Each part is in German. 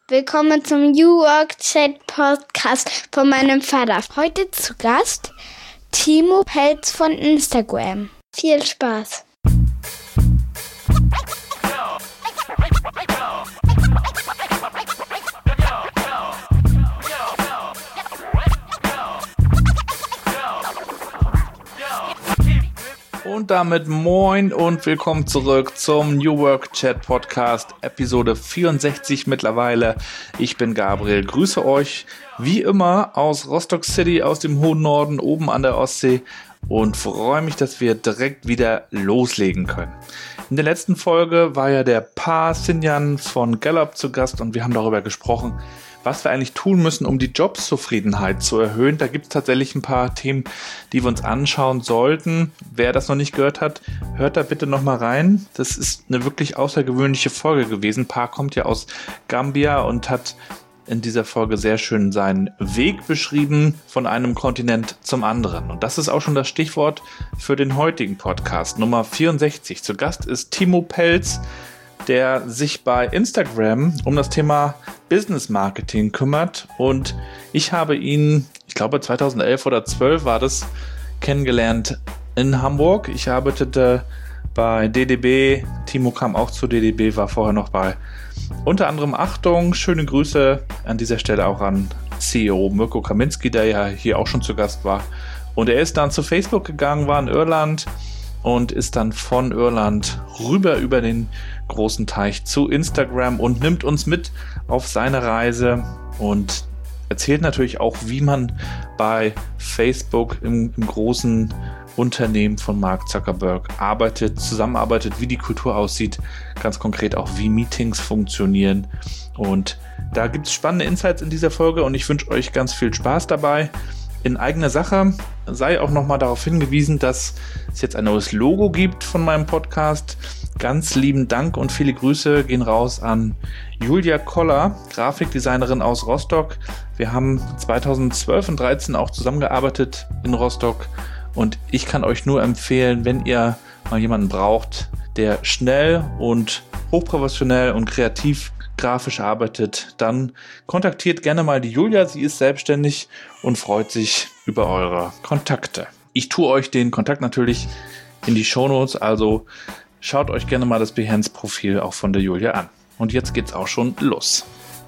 Willkommen zum New Work Chat Podcast von meinem Vater. Heute zu Gast Timo Pelz von Instagram. Viel Spaß! Und damit moin und willkommen zurück zum New Work Chat Podcast, Episode 64 mittlerweile. Ich bin Gabriel, grüße euch wie immer aus Rostock City, aus dem hohen Norden, oben an der Ostsee und freue mich, dass wir direkt wieder loslegen können. In der letzten Folge war ja der Pa Sinjan von Gallup zu Gast und wir haben darüber gesprochen, was wir eigentlich tun müssen, um die Jobzufriedenheit zu erhöhen. Da gibt es tatsächlich ein paar Themen, die wir uns anschauen sollten. Wer das noch nicht gehört hat, hört da bitte nochmal rein. Das ist eine wirklich außergewöhnliche Folge gewesen. Pa kommt ja aus Gambia und hat in dieser Folge sehr schön seinen Weg beschrieben von einem Kontinent zum anderen. Und das ist auch schon das Stichwort für den heutigen Podcast, Nummer 64. Zu Gast ist Timo Pelz, der sich bei Instagram um das Thema Business Marketing kümmert. Und ich habe ihn, ich glaube 2011 oder 2012 war das, kennengelernt in Hamburg. Ich arbeitete bei DDB. Timo kam auch zu DDB, war vorher noch bei unter anderem Achtung, schöne Grüße an dieser Stelle auch an CEO Mirko Kaminski, der ja hier auch schon zu Gast war. Und er ist dann zu Facebook gegangen, war in Irland und ist dann von Irland rüber über den großen Teich zu Instagram und nimmt uns mit auf seine Reise und erzählt natürlich auch, wie man bei Facebook im großen Unternehmen von Mark Zuckerberg zusammenarbeitet, wie die Kultur aussieht, ganz konkret auch, wie Meetings funktionieren. Und da gibt es spannende Insights in dieser Folge und ich wünsche euch ganz viel Spaß dabei. In eigener Sache sei auch nochmal darauf hingewiesen, dass es jetzt ein neues Logo gibt von meinem Podcast. Ganz lieben Dank und viele Grüße gehen raus an Julia Koller, Grafikdesignerin aus Rostock. Wir haben 2012 und 2013 auch zusammengearbeitet in Rostock und ich kann euch nur empfehlen, wenn ihr mal jemanden braucht, der schnell und hochprofessionell und kreativ grafisch arbeitet, dann kontaktiert gerne mal die Julia. Sie ist selbstständig und freut sich über eure Kontakte. Ich tue euch den Kontakt natürlich in die Shownotes, also schaut euch gerne mal das Behance-Profil auch von der Julia an. Und jetzt geht's auch schon los.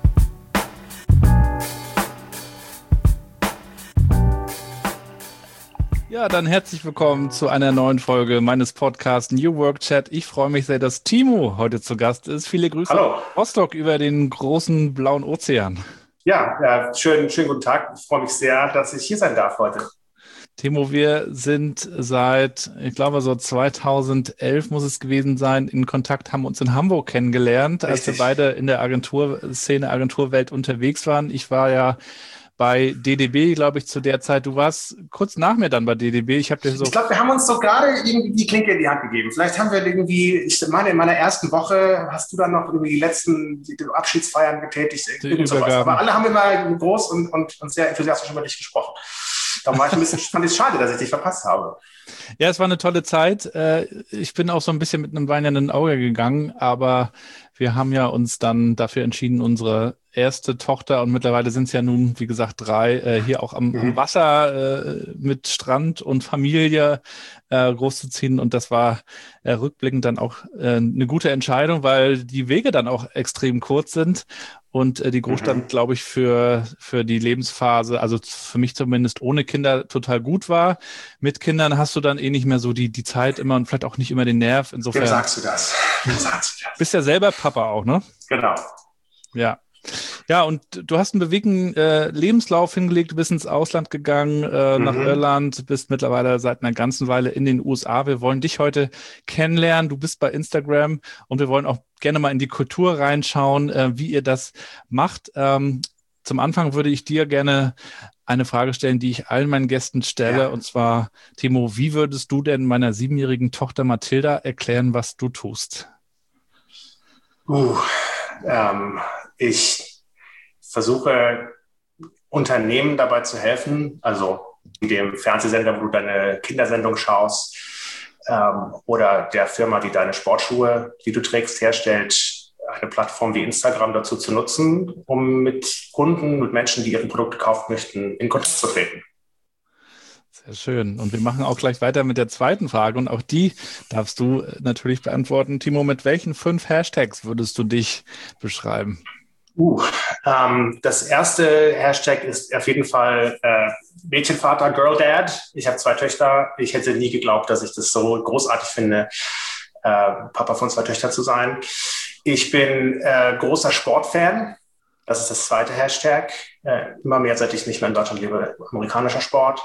Ja, dann herzlich willkommen zu einer neuen Folge meines Podcasts New Work Chat. Ich freue mich sehr, dass Timo heute zu Gast ist. Viele Grüße aus Rostock über den großen blauen Ozean. Ja, schönen guten Tag. Ich freue mich sehr, dass ich hier sein darf heute. Timo, wir sind seit, ich glaube, so 2011 muss es gewesen sein, in Kontakt, haben uns in Hamburg kennengelernt, als wir beide in der Agenturwelt unterwegs waren. Ich war ja bei DDB, glaube ich, zu der Zeit. Du warst kurz nach mir dann bei DDB. Ich glaube, wir haben uns so gerade irgendwie die Klinke in die Hand gegeben. Vielleicht haben wir irgendwie, ich meine, in meiner ersten Woche hast du dann noch irgendwie die Abschiedsfeiern getätigt. Aber alle haben immer groß und sehr enthusiastisch über dich gesprochen. Da war fand ich es schade, dass ich dich verpasst habe. Ja, es war eine tolle Zeit. Ich bin auch so ein bisschen mit einem weinenden Auge gegangen, aber wir haben ja uns dann dafür entschieden, unsere erste Tochter, und mittlerweile sind es ja nun, wie gesagt, 3, hier auch am Wasser mit Strand und Familie großzuziehen. Und das war rückblickend dann auch eine gute Entscheidung, weil die Wege dann auch extrem kurz sind. Und die Großstadt, glaube ich, für die Lebensphase, also für mich zumindest ohne Kinder, total gut war. Mit Kindern hast du dann nicht mehr so die Zeit immer und vielleicht auch nicht immer den Nerv. Insofern. Wem sagst du das? Bist ja selber Papa auch, ne? Genau. Ja. Ja, und du hast einen bewegten Lebenslauf hingelegt, du bist ins Ausland gegangen, nach Irland, bist mittlerweile seit einer ganzen Weile in den USA. Wir wollen dich heute kennenlernen. Du bist bei Instagram und wir wollen auch gerne mal in die Kultur reinschauen, wie ihr das macht. Zum Anfang würde ich dir gerne eine Frage stellen, die ich allen meinen Gästen stelle. Ja. Und zwar, Timo, wie würdest du denn meiner 7-jährigen Tochter Mathilda erklären, was du tust? Ich versuche, Unternehmen dabei zu helfen, also dem Fernsehsender, wo du deine Kindersendung schaust, oder der Firma, die deine Sportschuhe, die du trägst, herstellt, eine Plattform wie Instagram dazu zu nutzen, um mit Kunden, mit Menschen, die ihre Produkte kaufen möchten, in Kontakt zu treten. Sehr schön. Und wir machen auch gleich weiter mit der zweiten Frage. Und auch die darfst du natürlich beantworten. Timo, mit welchen 5 Hashtags würdest du dich beschreiben? Das erste Hashtag ist auf jeden Fall Mädchenvater, Girl Dad. Ich habe 2 Töchter. Ich hätte nie geglaubt, dass ich das so großartig finde, Papa von 2 Töchtern zu sein. Ich bin großer Sportfan. Das ist das zweite Hashtag. Immer mehr, seit ich nicht mehr in Deutschland lebe, amerikanischer Sport.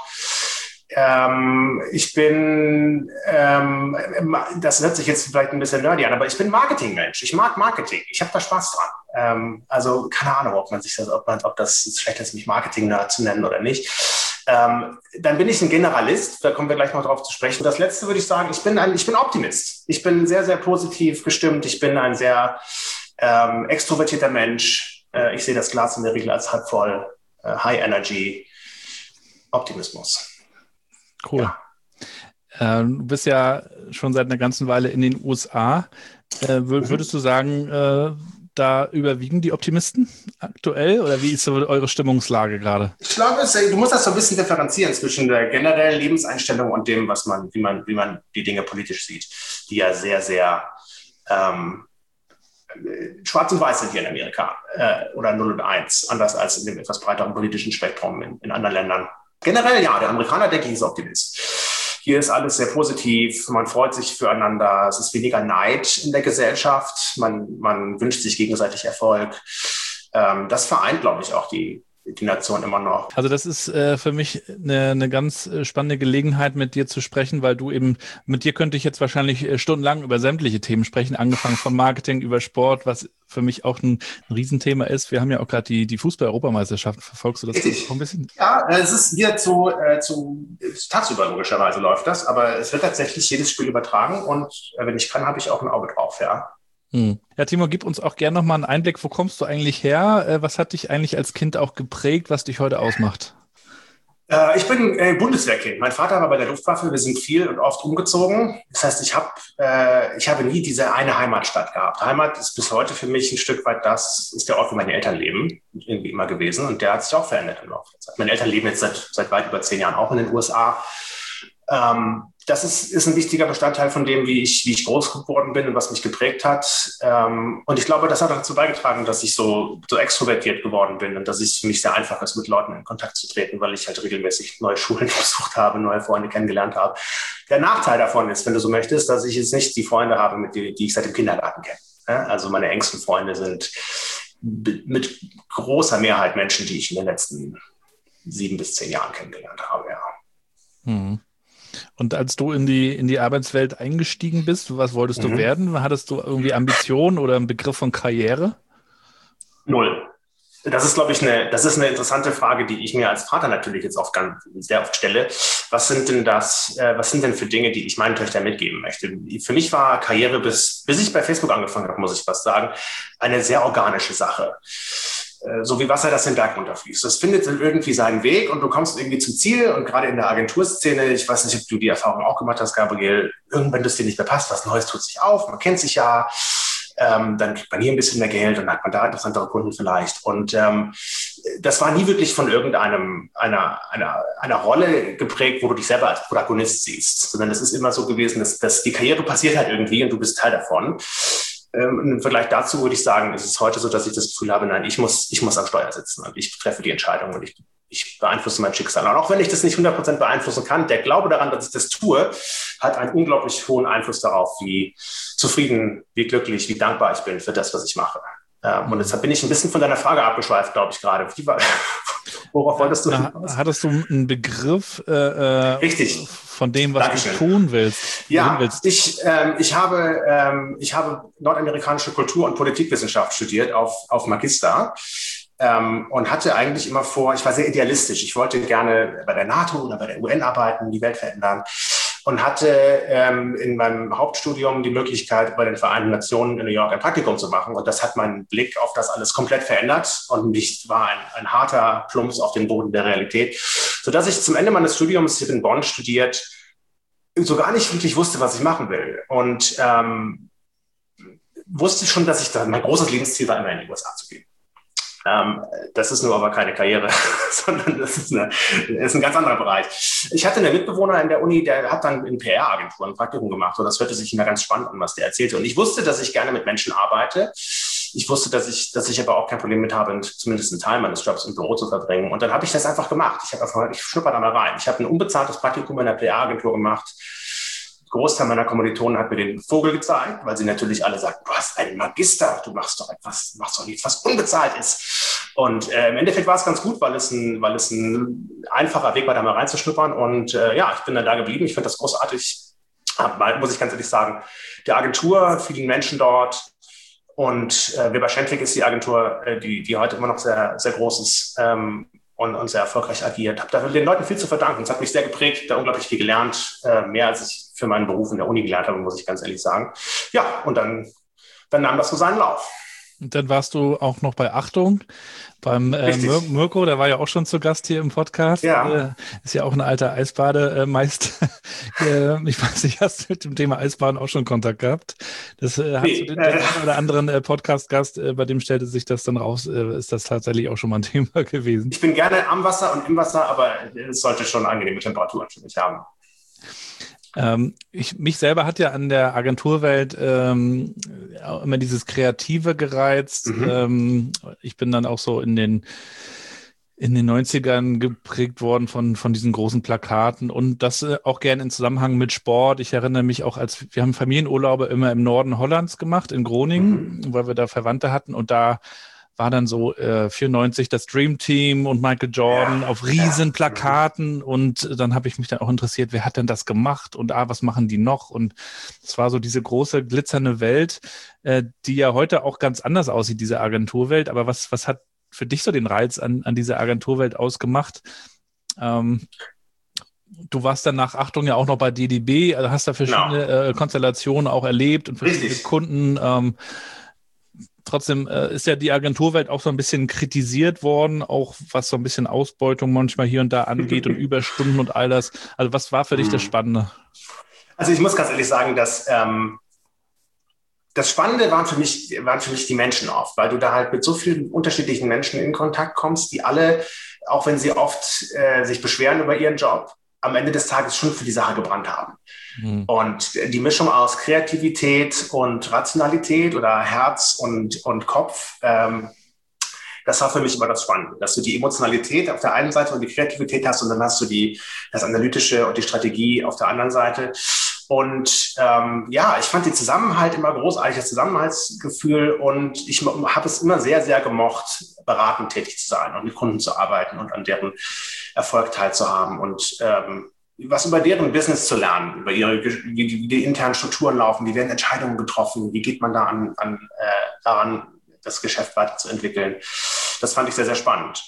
Ich bin, das hört sich jetzt vielleicht ein bisschen nerdy an, aber ich bin Marketingmensch. Ich mag Marketing. Ich habe da Spaß dran. Also keine Ahnung, ob das schlecht ist, mich Marketing-Nerd zu nennen oder nicht. Dann bin ich ein Generalist. Da kommen wir gleich noch drauf zu sprechen. Das Letzte würde ich sagen, ich bin Optimist. Ich bin sehr, sehr positiv gestimmt. Ich bin ein sehr extrovertierter Mensch. Ich sehe das Glas in der Regel als halb voll. High Energy, Optimismus. Cool. Ja. Du bist ja schon seit einer ganzen Weile in den USA. Würdest du sagen, da überwiegen die Optimisten aktuell? Oder wie ist so eure Stimmungslage gerade? Ich glaube, du musst das so ein bisschen differenzieren zwischen der generellen Lebenseinstellung und dem, wie man die Dinge politisch sieht, die ja sehr, sehr schwarz und weiß sind hier in Amerika oder 0 und 1, anders als in dem etwas breiteren politischen Spektrum in anderen Ländern. Generell ja, der Amerikaner, denke ich, ist Optimist. Hier ist alles sehr positiv, man freut sich füreinander, es ist weniger Neid in der Gesellschaft, man wünscht sich gegenseitig Erfolg. Das vereint, glaube ich, auch die Nation immer noch. Also das ist für mich eine ganz spannende Gelegenheit, mit dir zu sprechen, weil mit dir könnte ich jetzt wahrscheinlich stundenlang über sämtliche Themen sprechen, angefangen vom Marketing über Sport, was für mich auch ein Riesenthema ist. Wir haben ja auch gerade die Fußball-Europameisterschaft. Verfolgst du das auch ein bisschen? Ja, es ist hier tagsüber logischerweise läuft das, aber es wird tatsächlich jedes Spiel übertragen und wenn ich kann, habe ich auch ein Auge drauf, ja. Ja, Timo, gib uns auch gerne nochmal einen Einblick. Wo kommst du eigentlich her? Was hat dich eigentlich als Kind auch geprägt, was dich heute ausmacht? Ich bin Bundeswehrkind. Mein Vater war bei der Luftwaffe. Wir sind viel und oft umgezogen. Das heißt, ich habe nie diese eine Heimatstadt gehabt. Heimat ist bis heute für mich ein Stück weit ist der Ort, wo meine Eltern leben, irgendwie immer gewesen. Und der hat sich auch verändert im Laufe der Zeit. Meine Eltern leben jetzt seit weit über 10 Jahren auch in den USA. Das ist ein wichtiger Bestandteil von dem, wie ich groß geworden bin und was mich geprägt hat. Und ich glaube, das hat dazu beigetragen, dass ich so extrovertiert geworden bin und dass es für mich sehr einfach ist, mit Leuten in Kontakt zu treten, weil ich halt regelmäßig neue Schulen besucht habe, neue Freunde kennengelernt habe. Der Nachteil davon ist, wenn du so möchtest, dass ich jetzt nicht die Freunde habe, die ich seit dem Kindergarten kenne. Also meine engsten Freunde sind mit großer Mehrheit Menschen, die ich in den letzten 7 bis 10 Jahren kennengelernt habe, ja. Mhm. Und als du in die Arbeitswelt eingestiegen bist, was wolltest du werden? Hattest du irgendwie Ambitionen oder einen Begriff von Karriere? 0. Das ist, glaube ich, eine interessante Frage, die ich mir als Vater natürlich jetzt sehr oft stelle. Was sind denn für Dinge, die ich meinen Töchtern mitgeben möchte? Für mich war Karriere, bis ich bei Facebook angefangen habe, muss ich fast sagen, eine sehr organische Sache. So wie Wasser, das den Berg runterfließt. Das findet dann irgendwie seinen Weg und du kommst irgendwie zum Ziel. Und gerade in der Agenturszene, ich weiß nicht, ob du die Erfahrung auch gemacht hast, Gabriel, irgendwann, das dir nicht mehr passt, was Neues tut sich auf, man kennt sich ja, dann kriegt man hier ein bisschen mehr Geld und dann hat man da interessantere Kunden vielleicht. Und das war nie wirklich von einer Rolle geprägt, wo du dich selber als Protagonist siehst, sondern es ist immer so gewesen, dass die Karriere passiert halt irgendwie und du bist Teil davon. Im Vergleich dazu würde ich sagen, ist es heute so, dass ich das Gefühl habe, nein, ich muss am Steuer sitzen und ich treffe die Entscheidung und ich beeinflusse mein Schicksal. Und auch wenn ich das nicht 100% beeinflussen kann, der Glaube daran, dass ich das tue, hat einen unglaublich hohen Einfluss darauf, wie zufrieden, wie glücklich, wie dankbar ich bin für das, was ich mache. Und deshalb bin ich ein bisschen von deiner Frage abgeschweift, glaube ich, gerade. Worauf wolltest du? Hattest du einen Begriff Richtig. Von dem, was Dankeschön. Du tun willst? Ja, ich habe nordamerikanische Kultur- und Politikwissenschaft studiert auf Magister und hatte eigentlich immer vor, ich war sehr idealistisch. Ich wollte gerne bei der NATO oder bei der UN arbeiten, die Welt verändern. Und hatte in meinem Hauptstudium die Möglichkeit, bei den Vereinten Nationen in New York ein Praktikum zu machen. Und das hat meinen Blick auf das alles komplett verändert. Und ich war ein harter Plumps auf den Boden der Realität, sodass ich zum Ende meines Studiums, ich habe in Bonn studiert, so gar nicht wirklich wusste, was ich machen will. Und wusste schon, dass mein großes Lebensziel war, immer in die USA zu gehen. Das ist nur aber keine Karriere, sondern das ist ein ganz anderer Bereich. Ich hatte einen Mitbewohner in der Uni, der hat dann in PR-Agenturen ein Praktikum gemacht und das hörte sich immer ganz spannend an, was der erzählte. Und ich wusste, dass ich gerne mit Menschen arbeite. Ich wusste, dass ich aber auch kein Problem mit habe, zumindest einen Teil meines Jobs im Büro zu verbringen. Und dann habe ich das einfach gemacht. Ich schnupper da mal rein. Ich habe ein unbezahltes Praktikum in der PR-Agentur gemacht. Der Großteil meiner Kommilitonen hat mir den Vogel gezeigt, weil sie natürlich alle sagten, du hast einen Magister, du machst doch nichts, was unbezahlt ist. Und im Endeffekt war es ganz gut, weil es ein einfacher Weg war, da mal reinzuschnuppern. Und ich bin dann da geblieben. Ich finde das großartig. Aber, muss ich ganz ehrlich sagen, der Agentur, vielen Menschen dort. Und Weber Schendwick ist die Agentur, die heute immer noch sehr, sehr groß ist und sehr erfolgreich agiert. Habe da den Leuten viel zu verdanken. Es hat mich sehr geprägt, da unglaublich viel gelernt, mehr als ich für meinen Beruf in der Uni gelernt habe, muss ich ganz ehrlich sagen. Ja, und dann nahm das so seinen Lauf. Und dann warst du auch noch bei Achtung, beim Mirko, der war ja auch schon zu Gast hier im Podcast. Ja. Ist ja auch ein alter Eisbademeister. Ich weiß nicht, hast du mit dem Thema Eisbaden auch schon Kontakt gehabt? Hast du den einen oder anderen Podcast-Gast, bei dem stellte sich das dann raus, ist das tatsächlich auch schon mal ein Thema gewesen? Ich bin gerne am Wasser und im Wasser, aber es sollte schon angenehme Temperaturen für mich haben. Mich selber hat ja an der Agenturwelt immer dieses Kreative gereizt. Ich bin dann auch so in den 90ern geprägt worden von diesen großen Plakaten und das auch gerne in Zusammenhang mit Sport. Ich erinnere mich auch, wir haben Familienurlaube immer im Norden Hollands gemacht, in Groningen, weil wir da Verwandte hatten und da war dann so 94 das Dream Team und Michael Jordan auf riesen Plakaten und dann habe ich mich dann auch interessiert, wer hat denn das gemacht und was machen die noch? Und es war so diese große glitzernde Welt, die ja heute auch ganz anders aussieht, diese Agenturwelt. Aber was hat für dich so den Reiz an dieser Agenturwelt ausgemacht? Du warst dann nach Achtung ja auch noch bei DDB, also hast da verschiedene Konstellationen auch erlebt und verschiedene Kunden. Trotzdem ist ja die Agenturwelt auch so ein bisschen kritisiert worden, auch was so ein bisschen Ausbeutung manchmal hier und da angeht und Überstunden und all das. Also was war für dich das Spannende? Also ich muss ganz ehrlich sagen, dass das Spannende waren für mich die Menschen oft, weil du da halt mit so vielen unterschiedlichen Menschen in Kontakt kommst, die alle, auch wenn sie oft sich beschweren über ihren Job, am Ende des Tages schon für die Sache gebrannt haben. Und die Mischung aus Kreativität und Rationalität oder Herz und Kopf, das war für mich immer das Spannende, dass du die Emotionalität auf der einen Seite und die Kreativität hast und dann hast du das Analytische und die Strategie auf der anderen Seite. Und ich fand den Zusammenhalt immer großartig, das Zusammenhaltsgefühl und ich habe es immer sehr, sehr gemocht, beratend tätig zu sein und mit Kunden zu arbeiten und an deren Erfolg teilzuhaben und was über deren Business zu lernen, über wie die internen Strukturen laufen, wie werden Entscheidungen getroffen, wie geht man da daran, das Geschäft weiterzuentwickeln. Das fand ich sehr, sehr spannend.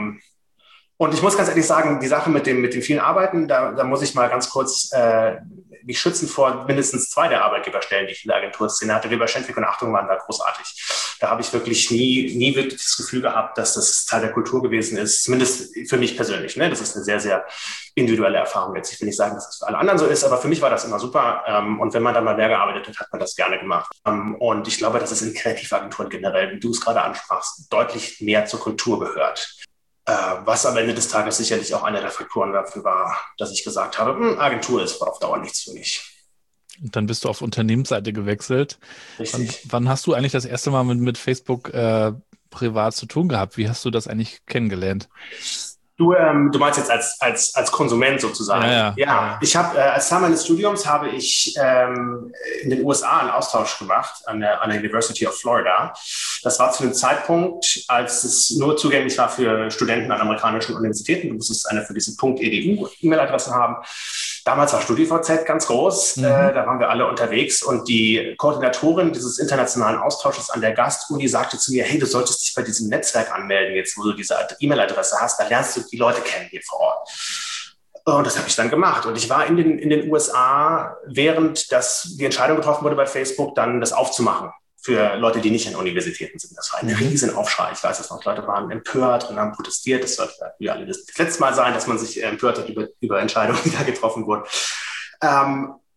Und ich muss ganz ehrlich sagen, die Sache mit dem vielen Arbeiten, da muss ich mal ganz kurz mich schützen vor mindestens 2 der Arbeitgeberstellen, die ich in der Agenturszene hatte. Weber Schendwick und Achtung waren da großartig. Da habe ich wirklich nie wirklich das Gefühl gehabt, dass das Teil der Kultur gewesen ist, zumindest für mich persönlich. Ne? Das ist eine sehr, sehr individuelle Erfahrung jetzt. Ich will nicht sagen, dass das für alle anderen so ist, aber für mich war das immer super. Und wenn man da mal mehr gearbeitet hat, hat man das gerne gemacht. Und ich glaube, dass es in Kreativagenturen generell, wie du es gerade ansprachst, deutlich mehr zur Kultur gehört. Was am Ende des Tages sicherlich auch einer der Faktoren dafür war, dass ich gesagt habe, Agentur ist auf Dauer nichts für mich. Und dann bist du auf Unternehmensseite gewechselt. Richtig. Wann hast du eigentlich das erste Mal mit Facebook privat zu tun gehabt? Wie hast du das eigentlich kennengelernt? Du meinst jetzt als Konsument sozusagen. Ja. Ich habe als Teil meines Studiums habe ich in den USA einen Austausch gemacht an der University of Florida. Das war zu einem Zeitpunkt, als es nur zugänglich war für Studenten an amerikanischen Universitäten. Du musstest eine für diesen .edu E-Mail-Adresse haben. Damals war StudiVZ ganz groß, da waren wir alle unterwegs und die Koordinatorin dieses internationalen Austausches an der Gastuni sagte zu mir, hey, du solltest dich bei diesem Netzwerk anmelden, jetzt wo du diese E-Mail-Adresse hast, da lernst du die Leute kennen hier vor Ort. Und das habe ich dann gemacht und ich war in den USA, während die Entscheidung getroffen wurde bei Facebook, dann das aufzumachen für Leute, die nicht an Universitäten sind. Das war ein riesen Aufschrei. Ich weiß, dass noch Leute waren empört und haben protestiert. Das sollte wie alle das letzte Mal sein, dass man sich empört hat über Entscheidungen, die da getroffen wurden.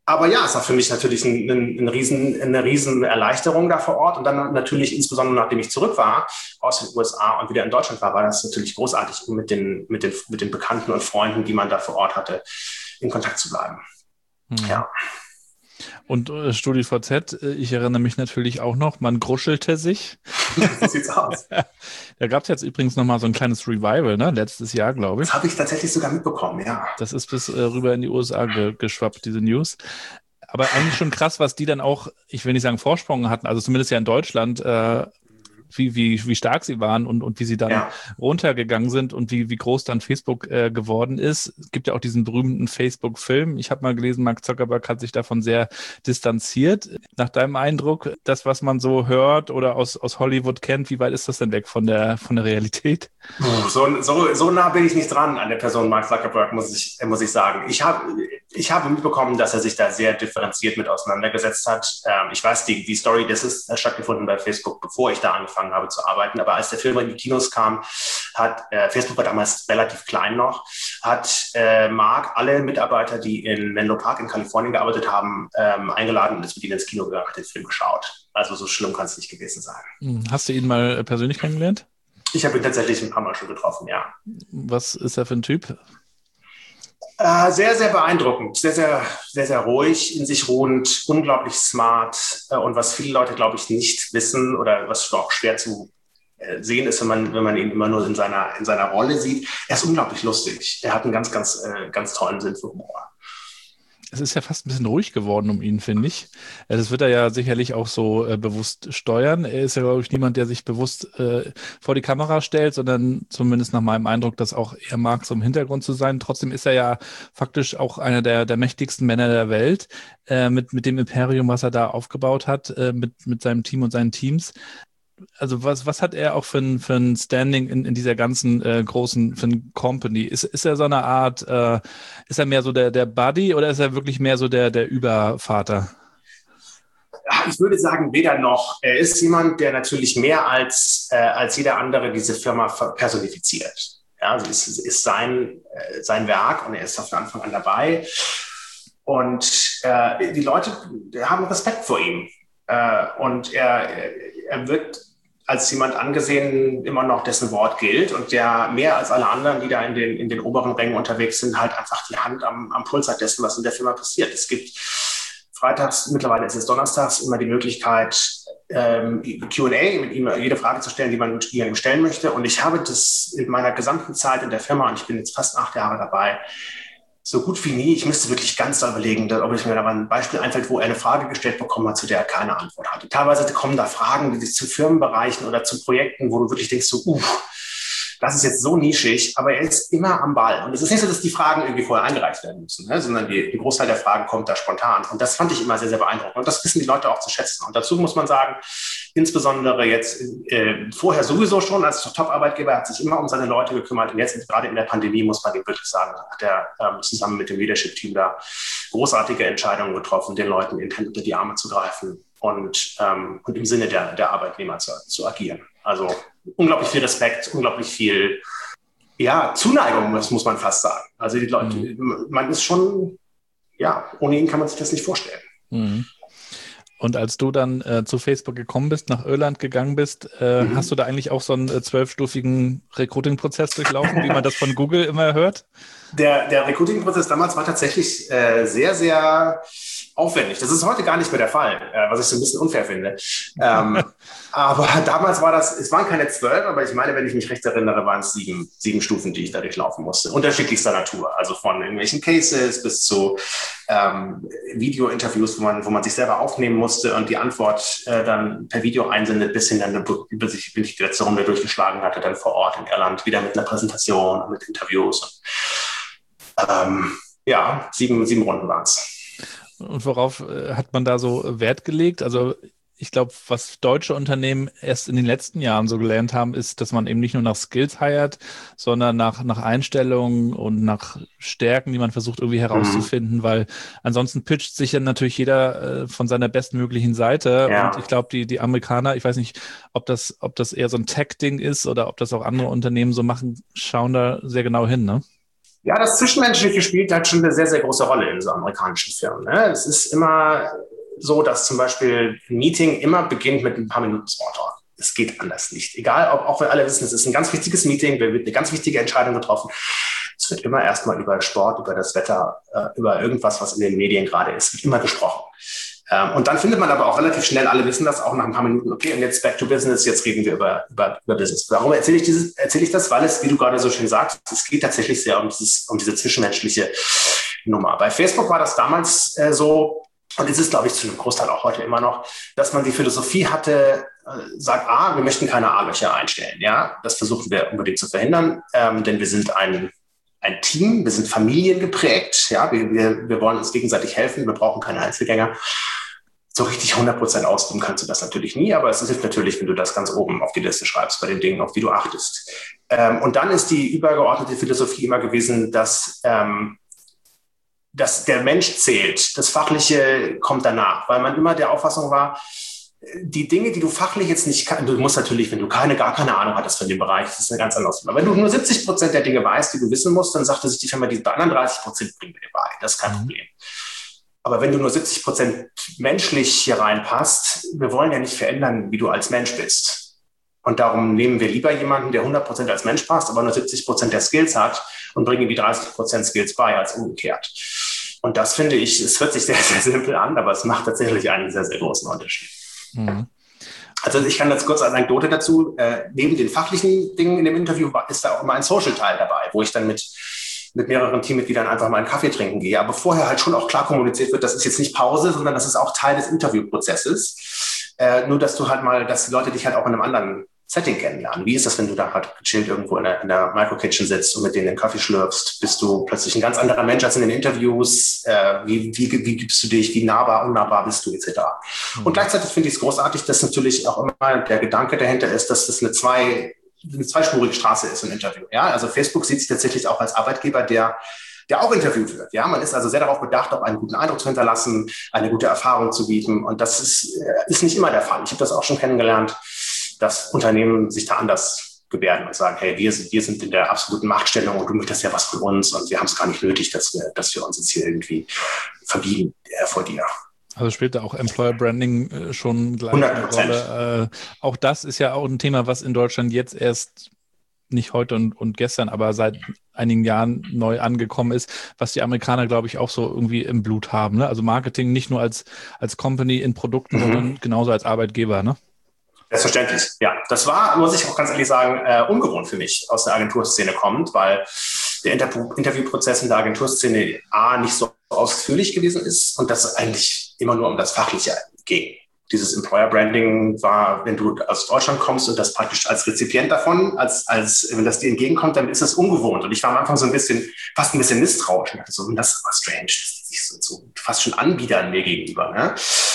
Aber ja, es war für mich natürlich eine riesen Erleichterung da vor Ort. Und dann natürlich, insbesondere nachdem ich zurück war aus den USA und wieder in Deutschland war das natürlich großartig, mit den Bekannten und Freunden, die man da vor Ort hatte, in Kontakt zu bleiben. Ja. Und StudiVZ, ich erinnere mich natürlich auch noch, man gruschelte sich. So sieht's aus. Da gab es jetzt übrigens nochmal so ein kleines Revival, ne? Letztes Jahr, glaube ich. Das habe ich tatsächlich sogar mitbekommen, ja. Das ist bis rüber in die USA geschwappt, diese News. Aber eigentlich schon krass, was die dann auch, ich will nicht sagen Vorsprung hatten, also zumindest ja in Deutschland, wie stark sie waren und wie sie dann runtergegangen sind und wie groß dann Facebook geworden ist. Es gibt ja auch diesen berühmten Facebook-Film. Ich habe mal gelesen, Mark Zuckerberg hat sich davon sehr distanziert. Nach deinem Eindruck, das, was man so hört oder aus Hollywood kennt, wie weit ist das denn weg von der Realität? So nah bin ich nicht dran an der Person Mark Zuckerberg, muss ich sagen. Ich habe mitbekommen, dass er sich da sehr differenziert mit auseinandergesetzt hat. Ich weiß, die Story, das ist stattgefunden bei Facebook, bevor ich da angefangen habe zu arbeiten. Aber als der Film in die Kinos kam, Facebook war damals relativ klein noch, hat Mark alle Mitarbeiter, die in Menlo Park in Kalifornien gearbeitet haben, eingeladen und ist mit ihnen ins Kino gegangen, hat den Film geschaut. Also so schlimm kann es nicht gewesen sein. Hast du ihn mal persönlich kennengelernt? Ich habe ihn tatsächlich ein paar Mal schon getroffen, ja. Was ist er für ein Typ? Sehr, sehr beeindruckend, sehr, sehr, sehr, sehr ruhig, in sich ruhend, unglaublich smart und was viele Leute, glaube ich, nicht wissen oder was auch schwer zu sehen ist, wenn man ihn immer nur in seiner Rolle sieht. Er ist unglaublich lustig. Er hat einen ganz, ganz, ganz tollen Sinn für Humor. Es ist ja fast ein bisschen ruhig geworden um ihn, finde ich. Das wird er ja sicherlich auch so bewusst steuern. Er ist ja, glaube ich, niemand, der sich bewusst vor die Kamera stellt, sondern zumindest nach meinem Eindruck, das auch eher mag, so im Hintergrund zu sein. Trotzdem ist er ja faktisch auch einer der mächtigsten Männer der Welt mit dem Imperium, was er da aufgebaut hat, mit seinem Team und seinen Teams. Also was hat er auch für ein Standing in dieser ganzen großen für eine Company? Ist er so eine Art, ist er mehr so der Buddy oder ist er wirklich mehr so der Übervater? Ich würde sagen, weder noch. Er ist jemand, der natürlich mehr als jeder andere diese Firma personifiziert. Ja, also es ist sein Werk und er ist von Anfang an dabei. Und die Leute haben Respekt vor ihm. Und er wird als jemand angesehen, immer noch dessen Wort gilt und der mehr als alle anderen, die da in den oberen Rängen unterwegs sind, halt einfach die Hand am Puls hat dessen, was in der Firma passiert. Es gibt freitags, mittlerweile ist es donnerstags, immer die Möglichkeit, Q&A mit ihm jede Frage zu stellen, die man ihm stellen möchte. Und ich habe das in meiner gesamten Zeit in der Firma, und ich bin jetzt fast 8 Jahre dabei, so gut wie nie. Ich müsste wirklich ganz da überlegen, ob ich mir da mal ein Beispiel einfällt, wo er eine Frage gestellt bekommen hat, zu der er keine Antwort hatte. Teilweise kommen da Fragen, die sich zu Firmenbereichen oder zu Projekten, wo du wirklich denkst, so, das ist jetzt so nischig, aber er ist immer am Ball. Und es ist nicht so, dass die Fragen irgendwie vorher eingereicht werden müssen, ne? Sondern die Großteil der Fragen kommt da spontan. Und das fand ich immer sehr, sehr beeindruckend. Und das wissen die Leute auch zu schätzen. Und dazu muss man sagen, insbesondere jetzt vorher sowieso schon als Top-Arbeitgeber, hat sich immer um seine Leute gekümmert. Und jetzt gerade in der Pandemie muss man ihm wirklich sagen, hat er zusammen mit dem Leadership-Team da großartige Entscheidungen getroffen, den Leuten intern unter die Arme zu greifen und im Sinne der Arbeitnehmer zu agieren. Also unglaublich viel Respekt, unglaublich viel Zuneigung, das muss man fast sagen. Also die Leute, man ist schon, ohne ihn kann man sich das nicht vorstellen. Mhm. Und als du dann zu Facebook gekommen bist, nach Irland gegangen bist, hast du da eigentlich auch so einen 12-stufigen Recruiting-Prozess durchlaufen, wie man das von Google immer hört? Der Recruiting-Prozess damals war tatsächlich sehr, sehr aufwendig. Das ist heute gar nicht mehr der Fall, was ich so ein bisschen unfair finde. Aber damals es waren keine 12, aber ich meine, wenn ich mich recht erinnere, waren es 7 Stufen, die ich da durchlaufen musste. Unterschiedlichster Natur, also von irgendwelchen Cases bis zu Video-Interviews, wo man sich selber aufnehmen musste und die Antwort dann per Video einsendet, bis hin dann, bis ich die letzte Runde durchgeschlagen hatte, dann vor Ort in Irland, wieder mit einer Präsentation, mit Interviews. 7 Runden waren es. Und worauf hat man da so Wert gelegt? Also ich glaube, was deutsche Unternehmen erst in den letzten Jahren so gelernt haben, ist, dass man eben nicht nur nach Skills hired, sondern nach Einstellungen und nach Stärken, die man versucht irgendwie herauszufinden, weil ansonsten pitcht sich ja natürlich jeder von seiner bestmöglichen Seite. Ja. Und ich glaube, die Amerikaner, ich weiß nicht, ob das eher so ein Tech-Ding ist oder ob das auch andere Unternehmen so machen, schauen da sehr genau hin, ne? Ja, das Zwischenmenschliche spielt halt schon eine sehr, sehr große Rolle in so amerikanischen Firmen. Ne? Es ist immer so, dass zum Beispiel ein Meeting immer beginnt mit ein paar Minuten Smalltalk. Es geht anders nicht. Egal, auch wenn alle wissen, es ist ein ganz wichtiges Meeting, da wird eine ganz wichtige Entscheidung getroffen. Es wird immer erstmal über Sport, über das Wetter, über irgendwas, was in den Medien gerade ist, wird immer gesprochen. Und dann findet man aber auch relativ schnell, alle wissen das auch nach ein paar Minuten, okay, und jetzt back to business, jetzt reden wir über Business. Warum erzähle ich das? Weil es, wie du gerade so schön sagst, es geht tatsächlich sehr um diese zwischenmenschliche Nummer. Bei Facebook war das damals so, und es ist, glaube ich, zu einem Großteil auch heute immer noch, dass man die Philosophie hatte, sagt, wir möchten keine A-Löcher einstellen. Ja, das versuchen wir unbedingt zu verhindern, denn wir sind ein Team, wir sind familiengeprägt, ja, wir wollen uns gegenseitig helfen, wir brauchen keine Einzelgänger. So richtig 100% ausdrücken kannst du das natürlich nie, aber es hilft natürlich, wenn du das ganz oben auf die Liste schreibst, bei den Dingen, auf die du achtest. Und dann ist die übergeordnete Philosophie immer gewesen, dass der Mensch zählt. Das Fachliche kommt danach, weil man immer der Auffassung war, die Dinge, die du fachlich jetzt nicht kannst, du musst natürlich, wenn du gar keine Ahnung hattest von dem Bereich, das ist eine ganz andere Sache. Aber wenn du nur 70% der Dinge weißt, die du wissen musst, dann sagte sich die Firma, die anderen 30% bringen wir dir bei. Das ist kein Problem. Aber wenn du nur 70% menschlich hier reinpasst, wir wollen ja nicht verändern, wie du als Mensch bist. Und darum nehmen wir lieber jemanden, der 100% als Mensch passt, aber nur 70% der Skills hat und bringen die 30% Skills bei, als umgekehrt. Und das finde ich, es hört sich sehr, sehr simpel an, aber es macht tatsächlich einen sehr, sehr großen Unterschied. Mhm. Also ich kann jetzt kurz eine Anekdote dazu. Neben den fachlichen Dingen in dem Interview ist da auch immer ein Social-Teil dabei, wo ich dann mit mehreren Teammitgliedern einfach mal einen Kaffee trinken gehe. Aber vorher halt schon auch klar kommuniziert wird, das ist jetzt nicht Pause, sondern das ist auch Teil des Interviewprozesses. Nur, dass die Leute dich halt auch in einem anderen Setting kennenlernen. Wie ist das, wenn du da halt gechillt irgendwo in der Micro-Kitchen sitzt und mit denen den Kaffee schlürfst? Bist du plötzlich ein ganz anderer Mensch als in den Interviews? Wie gibst du dich? Wie nahbar, unnahbar bist du, etc. Und gleichzeitig finde ich es großartig, dass natürlich auch immer der Gedanke dahinter ist, dass das eine zweispurige Straße ist, ein Interview. Ja? Also Facebook sieht sich tatsächlich auch als Arbeitgeber, der auch interviewt wird. Ja, man ist also sehr darauf bedacht, auch einen guten Eindruck zu hinterlassen, eine gute Erfahrung zu bieten. Und das ist nicht immer der Fall. Ich habe das auch schon kennengelernt, dass Unternehmen sich da anders gebärden und sagen, hey, wir sind in der absoluten Machtstellung und du möchtest ja was von uns und wir haben es gar nicht nötig, dass wir uns jetzt hier irgendwie verbiegen vor dir. Also spielt da auch Employer Branding schon gleich 100%. Eine Rolle. Auch das ist ja auch ein Thema, was in Deutschland jetzt erst nicht heute und gestern, aber seit einigen Jahren neu angekommen ist, was die Amerikaner, glaube ich, auch so irgendwie im Blut haben. Ne? Also Marketing nicht nur als Company in Produkten, sondern genauso als Arbeitgeber, ne? Selbstverständlich, ja. Das war, muss ich auch ganz ehrlich sagen, ungewohnt für mich aus der Agenturszene kommt, weil der Interviewprozess in der Agenturszene nicht so ausführlich gewesen ist und das eigentlich immer nur um das Fachliche ging. Dieses Employer Branding war, wenn du aus Deutschland kommst und das praktisch als Rezipient davon, als wenn das dir entgegenkommt, dann ist es ungewohnt. Und ich war am Anfang fast ein bisschen misstrauisch. Ich dachte so, das ist aber strange. Das ist so fast schon Anbietern mir gegenüber. Ne?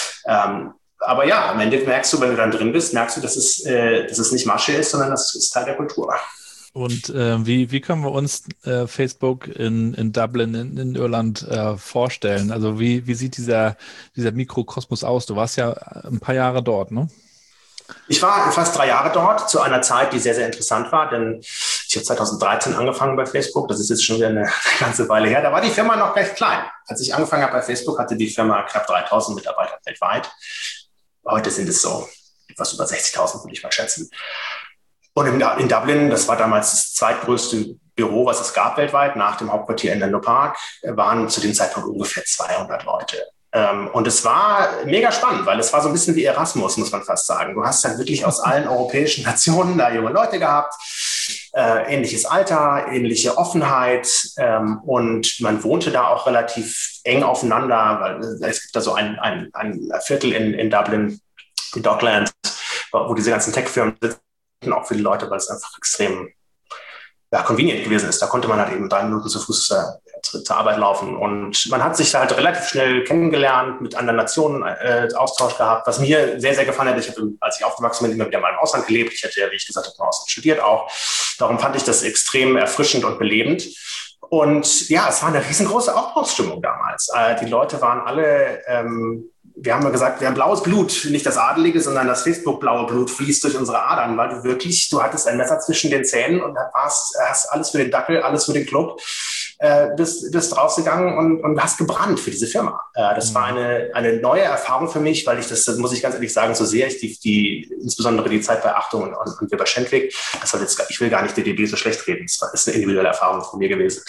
Aber ja, am Ende merkst du, wenn du dann drin bist, merkst du, dass es nicht Masche ist, sondern das ist Teil der Kultur. Und wie können wir uns Facebook in Dublin, in Irland vorstellen? Also wie sieht dieser Mikrokosmos aus? Du warst ja ein paar Jahre dort, ne? Ich war fast 3 Jahre dort, zu einer Zeit, die sehr, sehr interessant war, denn ich habe 2013 angefangen bei Facebook. Das ist jetzt schon wieder eine ganze Weile her. Da war die Firma noch recht klein. Als ich angefangen habe bei Facebook, hatte die Firma knapp 3.000 Mitarbeiter weltweit. Heute sind es so etwas über 60.000, würde ich mal schätzen. Und in Dublin, das war damals das zweitgrößte Büro, was es gab weltweit, nach dem Hauptquartier in Menlo Park, waren zu dem Zeitpunkt ungefähr 200 Leute. Und es war mega spannend, weil es war so ein bisschen wie Erasmus, muss man fast sagen. Du hast dann wirklich aus allen europäischen Nationen da junge Leute gehabt, ähnliches Alter, ähnliche Offenheit, und man wohnte da auch relativ eng aufeinander, weil es gibt da so ein Viertel in Dublin, die Docklands, wo diese ganzen Tech-Firmen sitzen, auch für die Leute, weil es einfach extrem convenient gewesen ist. Da konnte man halt eben 3 Minuten zu Fuß zur Arbeit laufen. Und man hat sich da halt relativ schnell kennengelernt, mit anderen Nationen Austausch gehabt, was mir sehr, sehr gefallen hat. Ich habe, als ich aufgewachsen bin, immer wieder mal im Ausland gelebt. Ich hatte ja, wie ich gesagt habe, im Ausland studiert auch. Darum fand ich das extrem erfrischend und belebend. Und ja, es war eine riesengroße Aufbruchsstimmung damals. Die Leute waren alle... wir haben ja gesagt, wir haben blaues Blut, nicht das Adelige, sondern das Facebook-blaue Blut fließt durch unsere Adern, weil du hattest ein Messer zwischen den Zähnen und hast alles für den Dackel, alles für den Club. bist rausgegangen und hast gebrannt für diese Firma. Das war eine neue Erfahrung für mich, weil das muss ich ganz ehrlich sagen, so sehr ich insbesondere die Zeit bei Achtung und Weber Schendwick, ich will gar nicht DDB so schlecht reden, das ist eine individuelle Erfahrung von mir gewesen.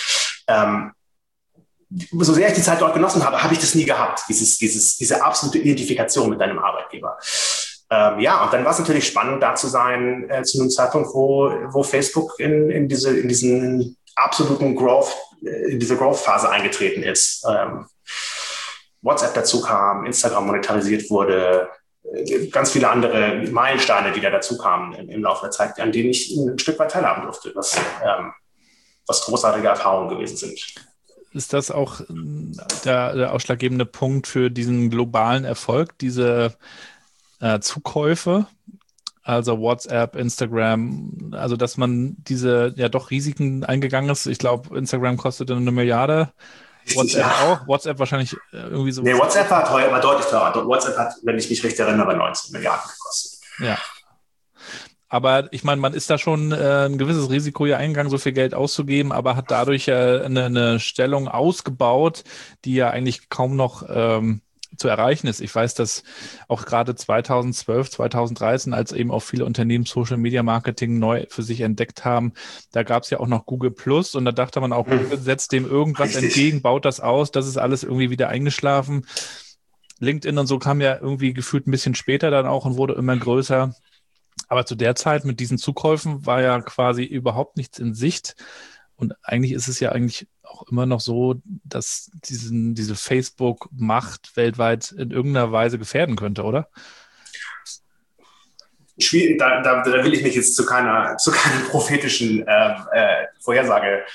So sehr ich die Zeit dort genossen habe, habe ich das nie gehabt, diese absolute Identifikation mit deinem Arbeitgeber. Und dann war es natürlich spannend, da zu sein, zu einem Zeitpunkt, wo Facebook in diesen absoluten in diese Growth-Phase eingetreten ist. WhatsApp dazu kam, Instagram monetarisiert wurde, ganz viele andere Meilensteine, die da dazu kamen im Laufe der Zeit, an denen ich ein Stück weit teilhaben durfte, was großartige Erfahrungen gewesen sind. Ist das auch der ausschlaggebende Punkt für diesen globalen Erfolg, diese Zukäufe, also WhatsApp, Instagram, also dass man diese doch Risiken eingegangen ist? Ich glaube, Instagram kostete 1 Milliarde, WhatsApp auch, WhatsApp wahrscheinlich irgendwie so. Nee, WhatsApp war deutlich teurer. WhatsApp hat, wenn ich mich recht erinnere, 19 Milliarden gekostet. Ja. Aber ich meine, man ist da schon ein gewisses Risiko ja eingegangen, so viel Geld auszugeben, aber hat dadurch eine Stellung ausgebaut, die ja eigentlich kaum noch zu erreichen ist. Ich weiß, dass auch gerade 2012, 2013, als eben auch viele Unternehmen Social Media Marketing neu für sich entdeckt haben, da gab es ja auch noch Google Plus und da dachte man auch, Google setzt dem irgendwas entgegen, baut das aus, das ist alles irgendwie wieder eingeschlafen. LinkedIn und so kam ja irgendwie gefühlt ein bisschen später dann auch und wurde immer größer. Aber zu der Zeit mit diesen Zukäufen war ja quasi überhaupt nichts in Sicht. Und eigentlich ist es ja eigentlich auch immer noch so, dass diese Facebook-Macht weltweit in irgendeiner Weise gefährden könnte, oder? Schwierig, da will ich mich jetzt zu keiner prophetischen Vorhersage